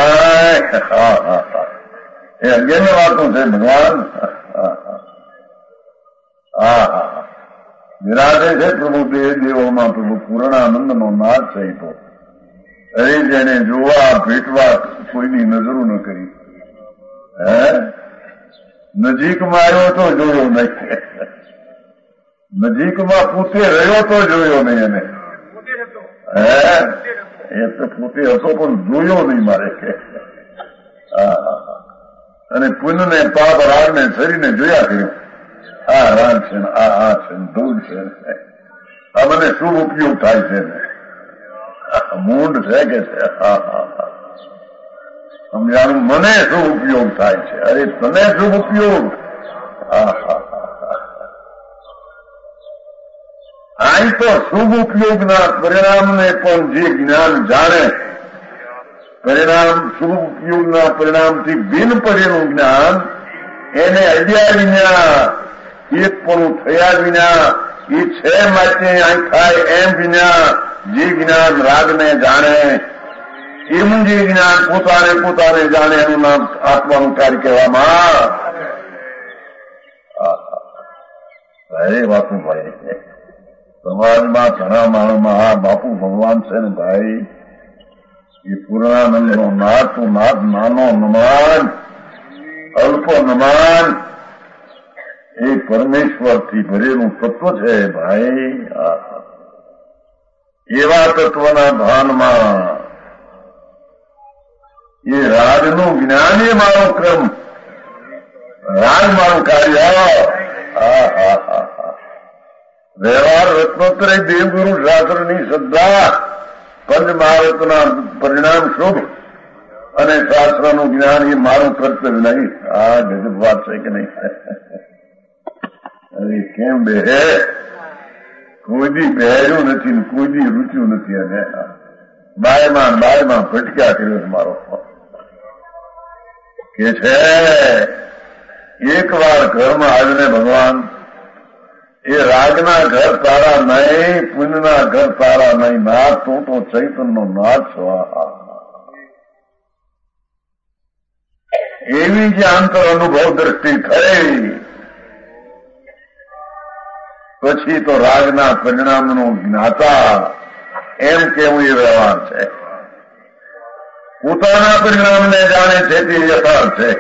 એ અગિયારની વાતો છે ભગવાન. વિરાજે છે પ્રભુ દેહ દેવોમાં, પ્રભુ પૂર્ણાનંદનો નાદ છે. તો અરે જેને જોવા ભેટવા કોઈની નજરો ન કરી, નજીકમાં આવ્યો તો જોયો નહીં, નજીકમાં પોતે રહ્યો તો જોયો નહીં, એને એ તો પોતે હતો પણ જોયો નહીં મારે કે. અને પુણ્યને પાપ રાગને શરીરને જોયા કર્યો. આ રાગ છે ને આ છે ને ધૂળ છે, આ મને શુભ ઉપયોગ થાય છે ને મૂંડ છે કે છે. સમજાણું મને શુભ ઉપયોગ થાય છે. અરે તને શુભ ઉપયોગ. અહીં તો શુભ ઉપયોગના પરિણામને પણ જે જ્ઞાન જાણે, પરિણામ શુભ ઉપયોગના પરિણામથી બિન પડેલું જ્ઞાન એને અડ્યા વિના, એક પણ થયા વિના, એ છે માટે અહીં થાય એમ વિના જે જ્ઞાન રાગને જાણે, એવું જે જ્ઞાન પોતાને જાણે, એનું નામ આત્માનું કાર્ય કહેવામાં. ભાઈ બાપુ ભાઈ સમાજમાં ઘણા માણસમાં આ બાપુ ભગવાન છે ને ભાઈ, એ પૂર્ણાનંદનો નાદ તો નાદ, નાનો નમાન, અલ્પ નમાન, એ પરમેશ્વરથી ભરેલું તત્વ છે ભાઈ. એવા તત્વના ભાનમાં એ રાજનું જ્ઞાન એ મારો ક્રમ, રાજ મારું કાર્ય. વ્યવહાર રત્નોત્તર દેવગુરુ શાસ્ત્રની શ્રદ્ધા, પંચ મહારથના પરિણામ શુભ અને શાસ્ત્રનું જ્ઞાન એ મારું કર્તવ્ય નહીં. આ ગજબ વાત છે કે નહીં? અરે કેમ બે કોઈ દી બહેર્યું નથી, કોઈ દી રૂચ્યું નથી, અને બાયમાં ભટક્યા કર્યો છે મારો કે છે. એક વાર ઘરમાં આવીને ભગવાન, એ રાજના ઘર તારા નહીં, પુણ્યના ઘર તારા નહીં, નાથ તું તો ચૈતનનો નાથ છો. એવી જે આંતર અનુભવ દ્રષ્ટિ થઈ, પછી તો રાજના પરિણામનું જ્ઞાતા એમ કેવું એ વ્યવહાર છે. પોતાના પરિણામને જાણે છે તે યથાર્થ છે.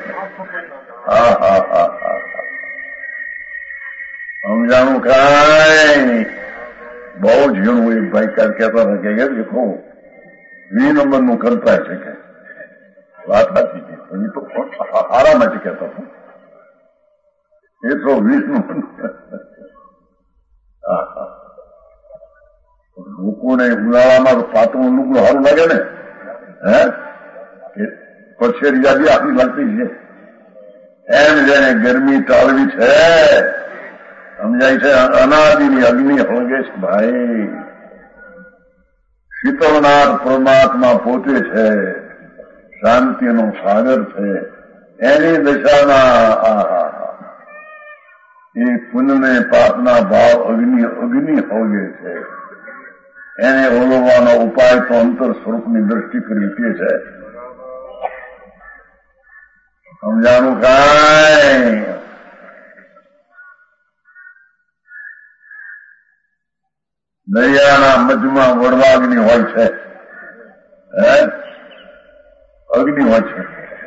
સમજાણું કાંઈ બહુ ઝીણું. એક ભાઈ કહેતા હતા કે દેખો 20 નંબરનું કરતા છે કે વાત સાચી છે. એ તો હારા માટે કહેતા હતા. 120 લોકોને ઉનાળામાં પાતળું લુગડું સારું લાગે ને, પરસેરી યાદી આપી લાગતી છે. એમ જેને ગરમી ટાળવી છે, સમજાય છે. અનાદિની અગ્નિ હોગે છે ભાઈ. શીતળનાથ પરમાત્મા પોતે છે, શાંતિનો સાગર છે. એની દશામાં એ પુણ્યને પાપના ભાવ અગ્નિ હોગે છે. એને ઓલવવાનો ઉપાય તો અંતર સ્વરૂપની દ્રષ્ટિ કરી તે છે. સમજાણું કાંઈ? દરિયાના મધ્યમાં વડવા અગ્નિ હોય છે, અગ્નિ હોય છે.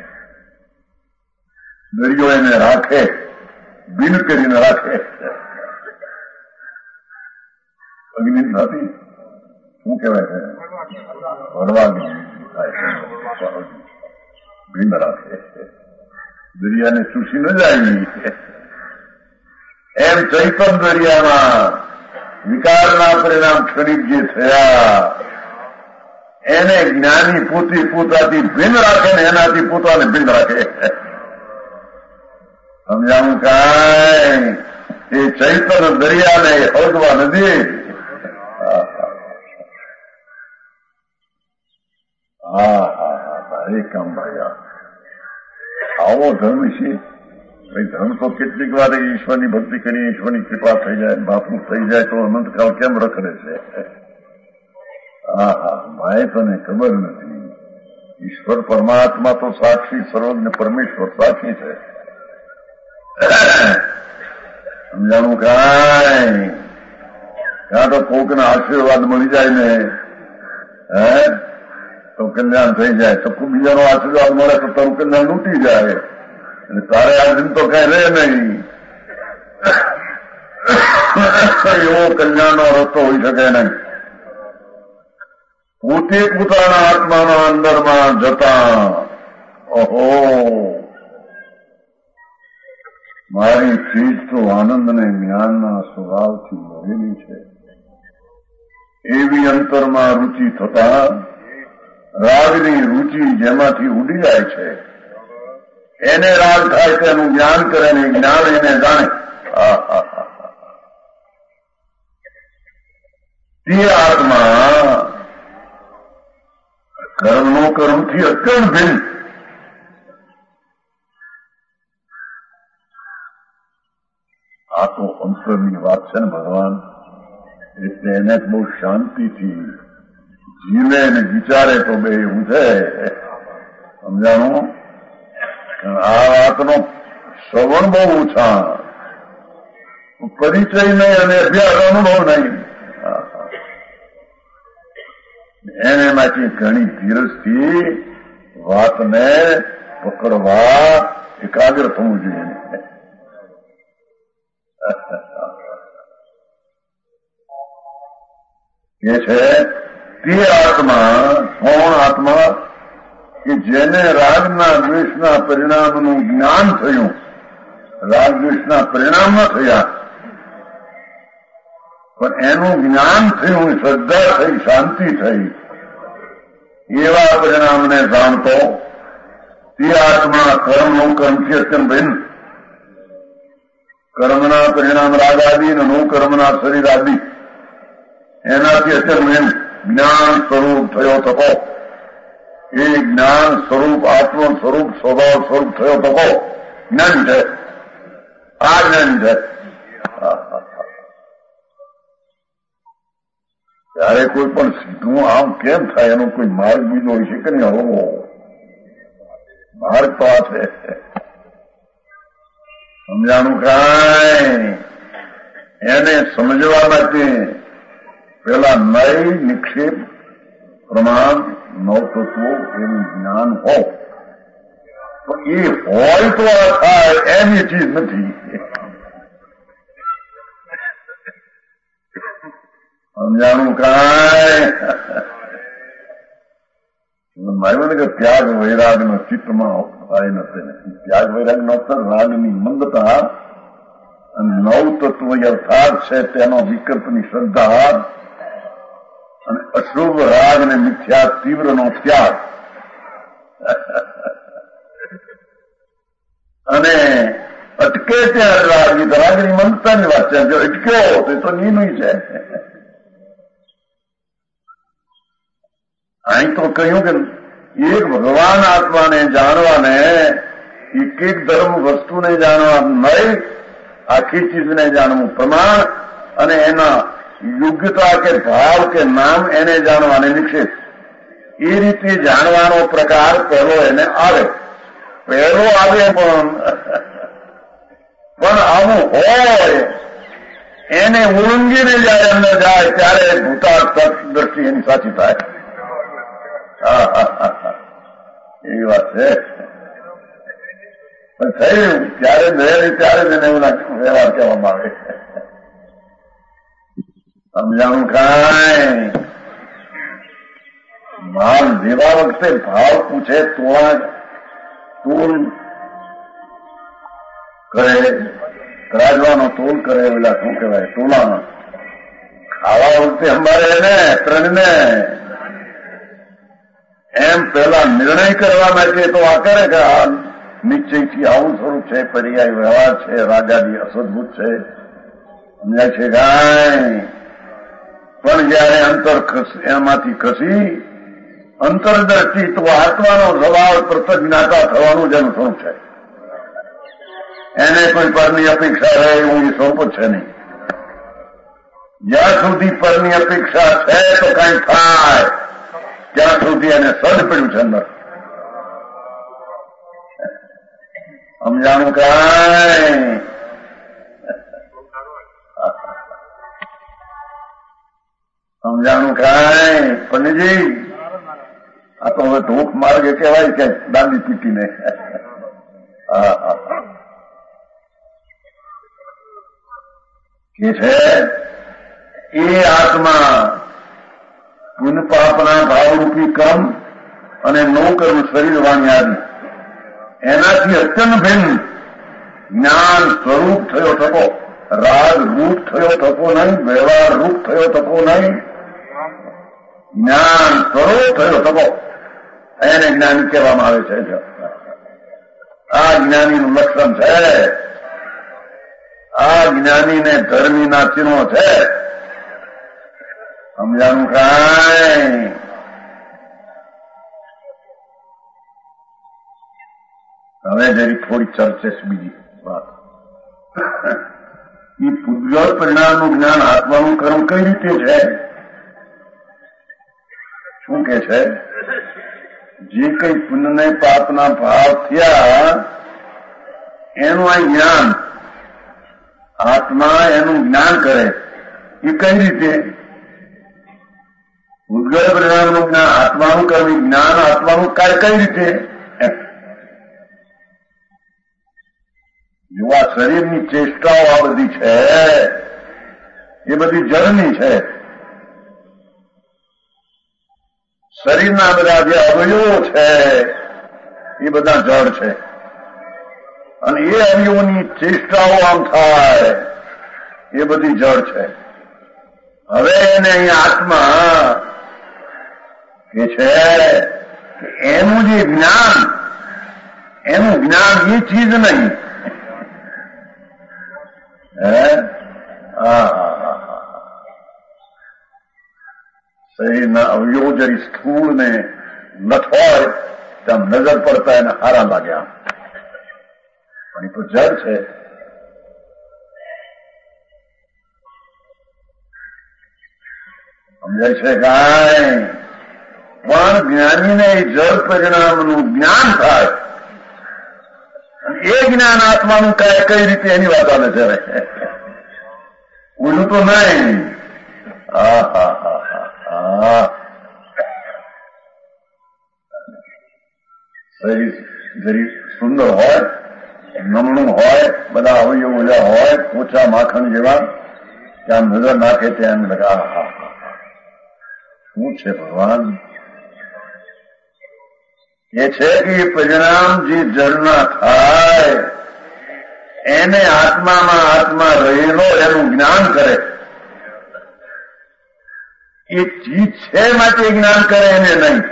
દરિયો એને રાખે, બિન કરીને રાખે. અગ્નિ નથી, શું કહેવાય છે? વડવા અગ્નિ બિન રાખે, દરિયાને ચૂસી ન જાય. એમ ચૈતન દરિયામાં વિકારના પરિણામ ક્ષણિક જે થયા એને જ્ઞાની પોતાથી ભિન્ન રાખે ને એનાથી પોતાને ભિન્ન રાખે. સમજાવું કાંઈ? એ ચૈતન દરિયાને ઓળખવા નથી. એક કામ ભાઈ આવો ધર્મ છે. ધર્મ તો કેટલીક વાર ઈશ્વરની ભક્તિ કરી, ઈશ્વરની કૃપા થઈ જાય, બાપનું થઈ જાય તો અનંતકાળ કેમ રખડે છે? ભાઈ તને ખબર નથી. ઈશ્વર પરમાત્મા તો સાક્ષી, સર્વજ્ઞ પરમેશ્વર સાક્ષી છે. સમજાણું કાંઈ? ત્યાં તો કોકના આશીર્વાદ મળી જાય ને તો કલ્યાણ થઈ જાય. તો બીજાનો આશીર્વાદ મળે તો તારું કલ્યાણ લૂંટી જાય અને તારે આજન તો કઈ રહે નહીં. એવો કલ્યાણનો રસ્તો હોઈ શકે નહીં. પોતે પોતાના આત્માના અંદરમાં જતા ઓહો મારી ચીજ તો આનંદ અને જ્ઞાનના સ્વભાવથી ભરેલી છે. એવી અંતરમાં રૂચિ થતા રાગની રૂચિ જેમાંથી ઉડી જાય છે એને રાગ થાય તેનું જ્ઞાન કરે ને જ્ઞાન એને જાણે. તે આત્મા કર્મનો કર્મથી અત્યંત ભિન્ન. આ તો અંતરની વાત છે ને ભગવાન. એટલે એને બહુ શાંતિથી જીવે ને વિચારે તો બે એવું છે. સમજાણું? આ વાતનો શ્રવણ બહુ ઓછા, પરિચય નહીં અને અભ્યાસ અનુભવ નહીં. એને માંથી ઘણી ધીરજથી વાતને પકડવા એકાગ્ર થવું જોઈએ. એ છે તે આત્મા. કોણ આત્મા? કે જેને રાગના દ્વેષના પરિણામનું જ્ઞાન થયું. રાગ દ્વેષના પરિણામ ન થયા પણ એનું જ્ઞાન થયું, શ્રદ્ધા થઈ, શાંતિ થઈ. એવા પરિણામને જાણતો તે આત્મા કર્મનું કર્મથી અત્યંત ભિન્ન. કર્મના પરિણામ રાગાદી અને નો કર્મના શરીર આદિ એનાથી અત્યંત ભિન્ન જ્ઞાન સ્વરૂપ થયો તકો. એ જ્ઞાન સ્વરૂપ આત્મ સ્વરૂપ સ્વભાવ સ્વરૂપ થયો તકો જ્ઞાન છે. આ જ્ઞાન છે. ત્યારે કોઈ પણ સીધું આમ કેમ થાય એનો કોઈ માર્ગ બીજો હોય છે કે નહીં? હવો માર્ગ તો આ છે. સમજાણું કાંઈ? એને સમજવા માટે પેલા નય નિક્ષેપ પ્રમાણ નવ તત્વો એનું જ્ઞાન હોય તો એ હોય તો આ થાય એમ એ ચીજ નથી. સમજાણું કાંઈ માર્યું કે ત્યાગ વૈરાગ નો ચિત્તમાં થાય નથી. ત્યાગ વૈરાગ નો અર્થ રાગની મંદતા અને નવ તત્વ યથાર્થ છે તેનો વિકલ્પની શ્રદ્ધા અને અશુભ રાગ ને મિથ્યા તીવ્રનો ત્યાગ અને અટકે ત્યાં રાગની મંદતાની વાત છે. જો અટક્યો તો એ તો નિર્ણય છે. અહીં તો કહ્યું કે એક ભગવાન આત્માને જાણવાને એક ધર્મ વસ્તુને જાણવા નહીં, આખી ચીજને જાણવું પ્રમાણ અને એના યોગ્યતા કે ભાવ કે નામ એને જાણવાને નિક્ષેપ. એ રીતે જાણવાનો પ્રકાર પહેલો એને આવે પણ આવું હોય એને ઉલ્લંઘીને જાય અંદર જાય ત્યારે ભૂતાર્થ દ્રષ્ટિ એની સાચી થાય. એવી વાત છે. પણ થયું ત્યારે દયાની ત્યારે જ એને એવું વ્યવહાર કહેવામાં આવે. સમજાણું કાંઈ માલ લેવા વખતે ભાવ પૂછે તોલ કરે, કરાજવાનો તોલ કરે, પેલા શું કહેવાય તોલાનો. ખાવા વખતે અમારે એને ત્રણને એમ પેલા નિર્ણય કરવા માટે તો આ કરે કે આ નિશ્ચયથી આવું સ્વરૂપ છે, પર્યાય વ્યવહાર છે, રાગાદી અસદભૂત છે. સમજાય છે કાંઈ? પણ જયારે અંતર એમાંથી ખસી અંતરદ્રષ્ટિ તો આત્માનો સ્વભાવ પ્રત્યજ્ઞાતા થવાનું જ એનું સ્વરૂપ છે. એને કોઈ પરની અપેક્ષા રહે એવું એ સ્વરૂપ જ છે નહીં. જ્યાં સુધી પરની અપેક્ષા છે તો કઈ થાય ત્યાં સુધી એને સદ પડ્યું છે અંદર. સમજાણું કાંઈ? સમજાણું કાંઈ? પંડિતજી આ તો હવે ધોખ માર્ગે કહેવાય કે દાંડી પીટીને. કે છે એ આત્મા પુન પાપના ભાવરૂપી કર્મ અને નો કર્મ શરીર વાણી આદિ એનાથી અત્યંત ભિન્ન જ્ઞાન સ્વરૂપ થયો થકો, રાગ રૂપ થયો થકો નહીં, વ્યવહાર રૂપ થયો થકો નહીં, જ્ઞાન સ્વરૂપ થયો થકો એને જ્ઞાની કહેવામાં આવે છે. આ જ્ઞાનીનું લક્ષણ છે. આ જ્ઞાનીને ધર્મીના ચિહ્નો છે. સમજાણું કાંઈ? હવે જરી થોડી ચર્ચે છે બીજી વાત. એ પૂજ્ય પરિણામનું જ્ઞાન આત્માનું કર્મ કઈ રીતે છે? શું કે છે? જે કઈ પુણ્ય પાપના ભાવ થયા એનું આ જ્ઞાન આત્મા એનું જ્ઞાન કરે. એ કઈ રીતે? ઉદ્ગલ પરિણામનું જ્ઞાન આત્માનું કર્મ, જ્ઞાન આત્માનું કાર્ય કઈ રીતે? જો આ શરીરની ચેષ્ટાઓ આ બધી છે એ બધી જળની છે. શરીરના બધા જે અવયવો છે એ બધા જળ છે અને એ અવયવોની ચેષ્ટાઓ આમ થાય એ બધી જળ છે. હવે એને અહીંયા આત્મા કે છે કે એનું જે જ્ઞાન, એનું જ્ઞાન એ ચીજ નહીં. શરીરના અવયવો જરી સ્થૂળ ને નથ હોય તેમ નજર પડતા એને હારા લાગ્યા, પણ એ તો જળ છે. સમજાય છે કાંઈ? પણ જ્ઞાનીને એ જળ પરિણામનું જ્ઞાન થાય અને એ જ્ઞાન આત્માનું કઈ રીતે એની વાત આવે છે. ઓલું તો નહીં. શરીર જરી સુંદર હોય, નમણું હોય, બધા અવયવ બધા હોય, પોચા માખણ જેવા, ત્યાં નજર નાખે ત્યાં એમ લગા શું છે ભગવાન? એ છે કે પરિણામ જે જળના થાય એને આત્મામાં આત્મા રહેલો એનું જ્ઞાન કરે. એ ચીજ છે માટે જ્ઞાન કરે એને નહીં.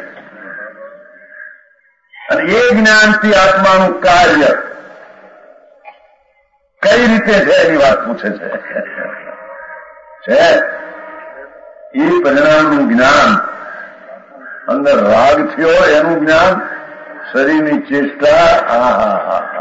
અને એ જ્ઞાનથી આત્માનું કાર્ય કઈ રીતે છે એની વાત પૂછે છે. એ પરિણામનું જ્ઞાન, અંદર રાગ થયો એનું જ્ઞાન, શરીરની ચેષ્ટા,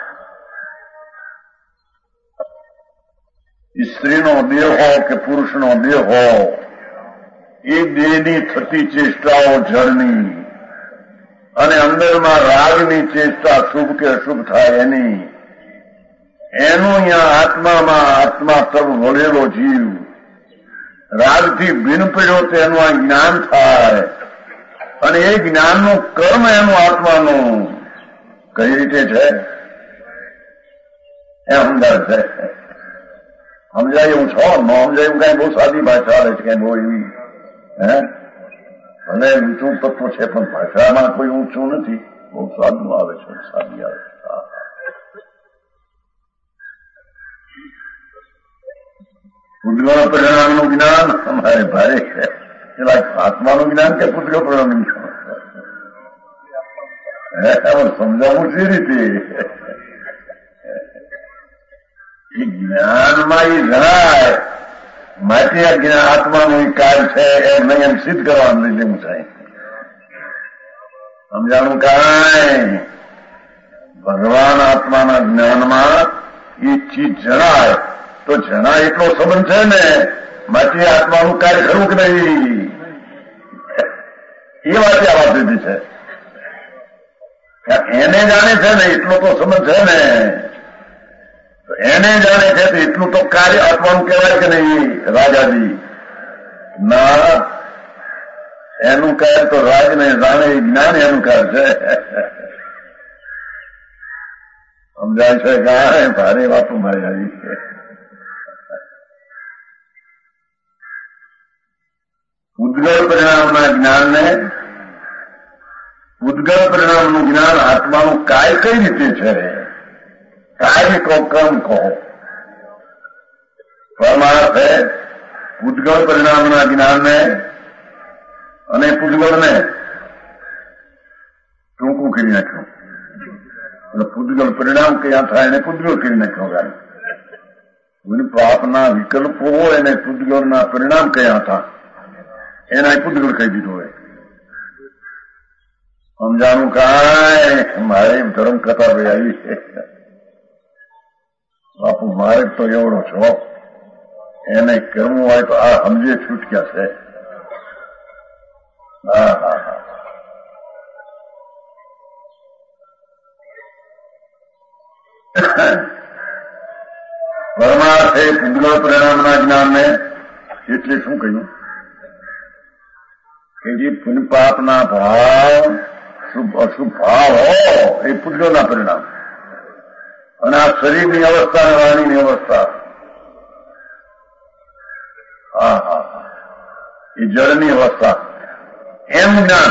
સ્ત્રીનો દેહ હો કે પુરુષનો દેહ હો, એ દેહની થતી ચેષ્ટાઓ જળની, અને અંદરમાં રાગની ચેષ્ટા શુભ કે અશુભ થાય એની, એનું અહીંયા આત્મામાં આત્મા તરફ વળેલો જીવ રાગથી ભીન પડ્યો તેનું આ જ્ઞાન થાય. અને એ જ્ઞાનનું કર્મ એનું આત્માનું કઈ રીતે છે એ સમજાય છે. સમજાય એવું છો, ન સમજાય એવું કઈ બહુ સાદી ભાષા આવે છે, કઈ બહુ એવી ભલે ઊંચું તત્વ છે પણ ભાષામાં કોઈ ઊંચું નથી, બહુ સાદું આવે છે, સાદી આવે છે. પૂતગળ પરિણામનું જ્ઞાન અમારે ભારે છે. પેલા આત્માનું જ્ઞાન કે પૂતગળ પરિણામનું જ્ઞાન સમજાવવું છે રીતે. એ જ્ઞાનમાં એ જણાય માટે આ જ્ઞાન આત્માનું એ કાર્ય છે એમ નહીં, એમ સિદ્ધ કરવાનું લીધે હું થાય સમજાણું. કાંઈ ભગવાન આત્માના જ્ઞાનમાં એ ચીજ જણાય તો જણા એટલો સંબંધ છે ને, માટે આત્માનું કાર્ય ખરું કે નહીં એ વાતે આ વાત દીધી છે. એને જાણે છે ને એટલો તો સંબંધ છે ને, એને જાણે છે તો એટલું તો કાર્ય આત્માનું કહેવાય કે નહીં. રાજાજી ના, એનું કાર્ય તો રાજને જાણે એ જ્ઞાન એનું કાર્ય છે. સમજાય છે કે ભારે વાતો મારી આવી છે. ઉદ્ગળ પરિણામના જ્ઞાનને, ઉદ્ગળ પરિણામનું જ્ઞાન આત્માનું કાર્ય કઈ રીતે છે? કાર્ય કહો, કર્મ કહો. પરમાર્થ હે ઉદ્ગળ પરિણામના જ્ઞાનને અને પૂતગળને ટૂંકું કરી નાખ્યું. એટલે પૂતગળ પરિણામ ક્યાં થાય એને પૂતગળ કરી નાખ્યો. પાપના વિકલ્પો હોય એને પૂતગળના પરિણામ કયા હતા એના પૂતગળ કહી દીધું હોય. સમજાણું કાંઈ મારે ધર્મ કથા ભાઈ આવી છે. બાપુ મારે તો એવડો છો, એને કરવું હોય તો આ સમજે છૂટક્યા છે. હા હા હા. પરમાર્થે પૂતગળ પરિણામના જ્ઞાનને એટલે શું કહ્યું કે જે પુણ્ય પાપના ભાવ શુભ અશુભ ભાવ હો એ પૂતગળના પરિણામ, અને આ શરીરની અવસ્થા અને વાણીની અવસ્થા હા હા હા એ જળની અવસ્થા એમ જ્ઞાન,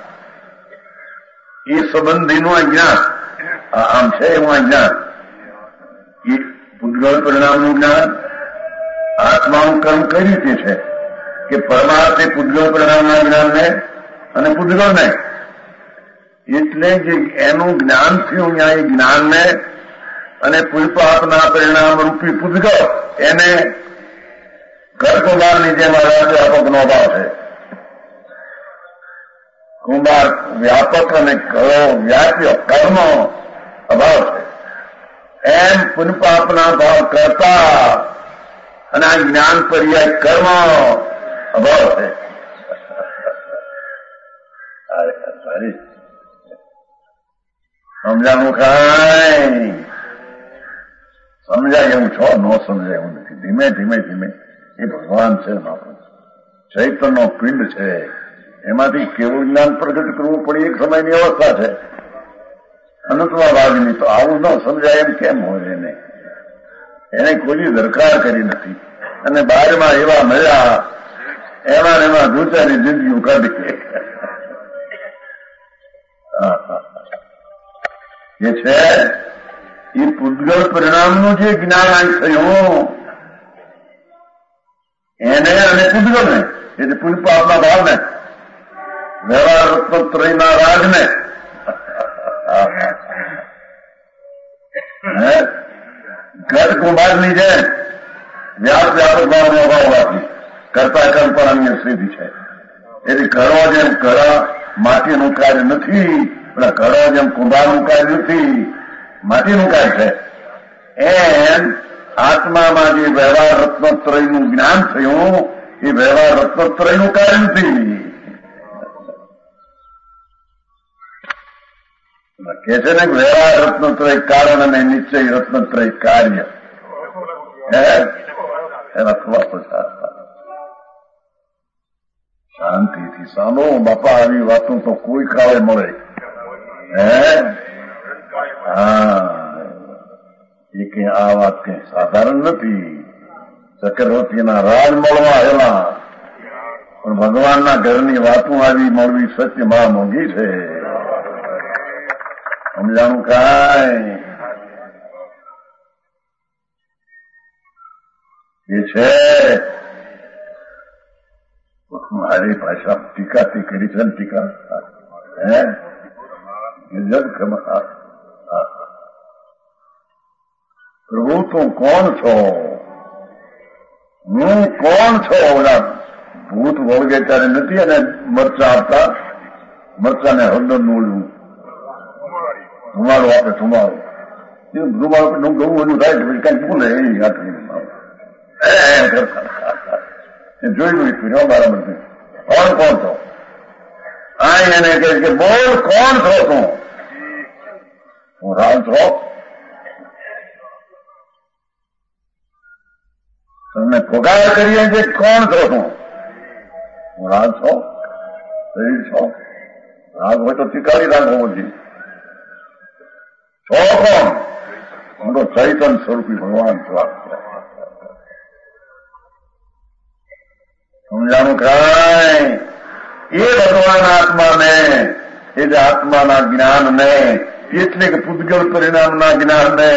એ સંબંધીનું આ જ્ઞાન આમ છે એવું આ જ્ઞાન, એ પૂતગળ પરિણામનું જ્ઞાન. આત્માનું કર્મ કઈ રીતે છે કે પરમાર્થ એ પૂતગળ પરિણામના જ્ઞાનને અને પૂતગળને, એટલે જે એનું જ્ઞાન થયું ત્યાં એ જ્ઞાનને અને પુષ્પાપના પરિણામ રૂપી પૂતગળ એને ઘર કુંભારની જેમ વ્યાપકનો અભાવ છે. કુંભાર વ્યાપક અને વ્યાપ્ય કર્મ અભાવ છે. એમ પુનપાપના ભાવ કરતા અને આ જ્ઞાન પર્યાય કર્મ અભાવ છે. સમજાણું કાંઈ સમજાય એવું છો, ન સમજાય એવું નથી. ધીમે ધીમે ધીમે એ ભગવાન છે, ચૈતન્ય પિંડ છે, એમાંથી કેવું જ્ઞાન પ્રગટ કરવું પડે એક સમયની અવસ્થા છે. અનંતવાદની. તો આવું ન સમજાય એમ કેમ હોય? એને કોઈ દરકાર કરી નથી, અને બહારમાં એવા મળ્યા એમાં દૂચાની જિંદગીઓ કાઢી. એ છે એ પૂતગલ પરિણામનું જે જ્ઞાન થયું એને અને પૂતગલને, એટલે પુણ્ય પાપના ભાવને, વ્યવહાર રત્નત્રયના રાજને, ઘટ કુંભારની જેમ વ્યાપ વ્યાપક ભાવનો અભાવ હોવાથી કરતા કર્મ પણ અન્ય સિદ્ધિ છે. એટલે ઘડો જેમ ઘડા માટીનું કાર્ય નથી, પણ ઘડો જેમ કુંભારનું કાર્ય નથી, માટીનું કાર્ય છે. એમ આત્મામાં જે વ્યવહાર રત્નત્રયનું જ્ઞાન થયું એ વ્યવહાર રત્નત્રયનું કાર્ય નથી. કે છે ને વ્યવહાર રત્નત્રય કારણ અને નિશ્ચય રત્નત્રય કાર્ય. એના ખુલાસો શાંતિથી સાંભળો બાપા. આવી વાતો તો કોઈ કાળે મળે. એ કઈ આ વાત કઈ સાધારણ નથી. ચક્રવર્તીના રાજ મળવા આવેલા, પણ ભગવાનના ઘરની વાતો આવી મળવી સત્યમાં મોંઘી છે. સમજાણું કાંઈ? એ છે મારી ભાષા ટીકાથી કરી છે ને ટીકા ગજબ ખબર. પ્રભુ તું કોણ છો? હું કોણ છો? ઓલા ભૂત વળગે ત્યારે નથી અને મરચા આપતા, મરચાને હળદર નું ધુમાડો આપે, ધુમાડો ધુમાડો ગવું બધું થાય પછી કઈ બોલે એ જોઈ લું મારા બધું. કોણ કોણ છો? આ એને કહે કે બોલ કોણ છો તું? હું રામ છો. તમને પગાર કરીએ છીએ કોણ છો તું? હું રાજ છો, શરીર છો. રાગ હોય તો ચીકારી રાગ હોવો જોઈએ. છો કોણ? હું તો ચૈતન સ્વરૂપી ભગવાન છું. સમજાણું કાંઈ? એ ભગવાન આત્માને, એ જ આત્માના જ્ઞાનને, એટલે કે પૂતગલ પરિણામના જ્ઞાનને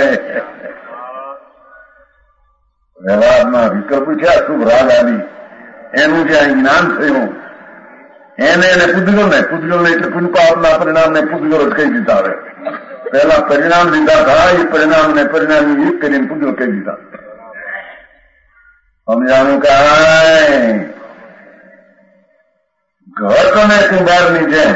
વ્યવહારના વિકલ્પ છે શુભ રાગ આદિ, એનું જે જ્ઞાન થયું એને પૂતગલને એટલે પુનપાપના પરિણામને પૂતગલ જ કહી દીધા. હવે પહેલા પરિણામ લીધા હતા, એ પરિણામને પરિણામ એક કરીને પૂતગલ કહી દીધા. સમજાણું કાંઈ? ઘટ અને કુંભારની જેમ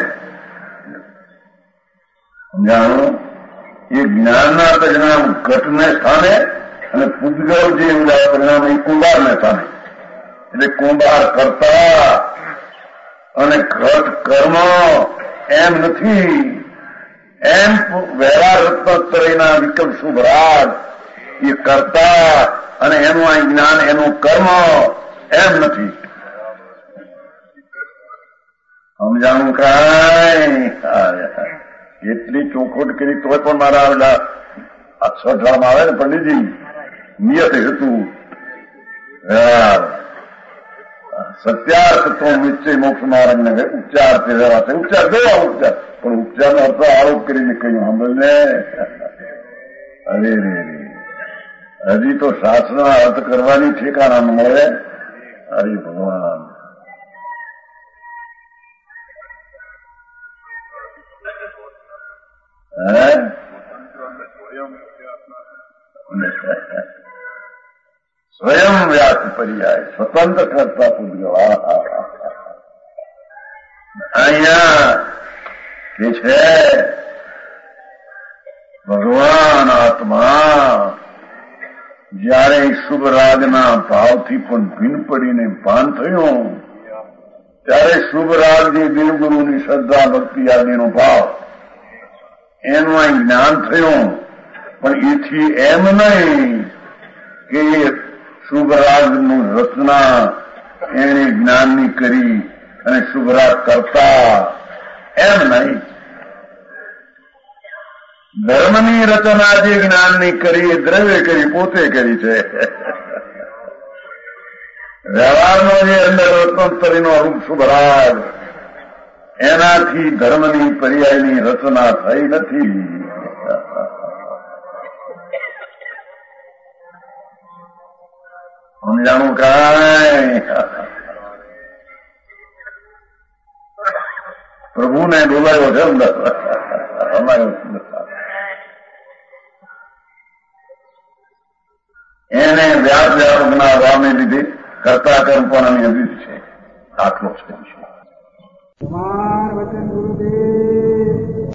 સમજાણું? એ જ્ઞાનના પરિણામ ઘટને સ્થાને અને પૂતગલ જે પરિણામ એ કુંભારને સ્થાને. એટલે કુંભાર કરતા અને ઘટ કર્મ એમ નથી. એમ વ્યવહાર રત્નત્રયના વિકલ્પ શુભ રાગ એ કરતા અને એનું આ જ્ઞાન એનું કર્મ એમ નથી. સમજાણું કાંઈ? એટલી ચોખોટ કરી તોય પણ મારા આવેલા આ છઠામાં આવે ને પંડિતજી નિયત હતું સત્યાર્થ તો નિશ્ચય મોક્ષ માર્ગ ને ઉપચાર તે વ્યવહાર ઉપચાર દેવા ઉપચાર, પણ ઉપચારનો અર્થ આરોપ કરીને કહ્યું સાંભળને. અરે રે હજી તો શાસ્ત્રના અર્થ કરવાની ઠેકાણા મળે. હરિ ભગવાન સ્વયં વ્યાસ પર્યાય સ્વતંત્ર કરતા પૂજવા. અહીંયા કે છે ભગવાન આત્મા જયારે શુભ રાગના ભાવથી પણ ભીન પડીને ભાન થયું ત્યારે શુભ રાગ જે દેવગુરુની શ્રદ્ધા ભક્તિ આદિનો ભાવ એનું આ જ્ઞાન થયું. પણ એથી એમ નહીં કે શુભ રાગનું રચના એને જ્ઞાનની કરી અને શુભ રાગ કરતા એમ નહીં. ધર્મની રચના જે જ્ઞાનની કરી એ દ્રવ્ય કરી પોતે કરી છે. વ્યવહારનો જે અંદર રત્નોત્તરીનો રૂપ શુભરાગ એનાથી ધર્મની પર્યાયની રચના થઈ નથી. સમજાણું કાંઈ? પ્રભુને બોલાયો છે અંદર અમારો એને વ્યાસ વ્યાપકના વામે લીધે કરતા કર્મ પણ અધિત છે. આટલો છે. કુમાર વચન ગુરુદેવ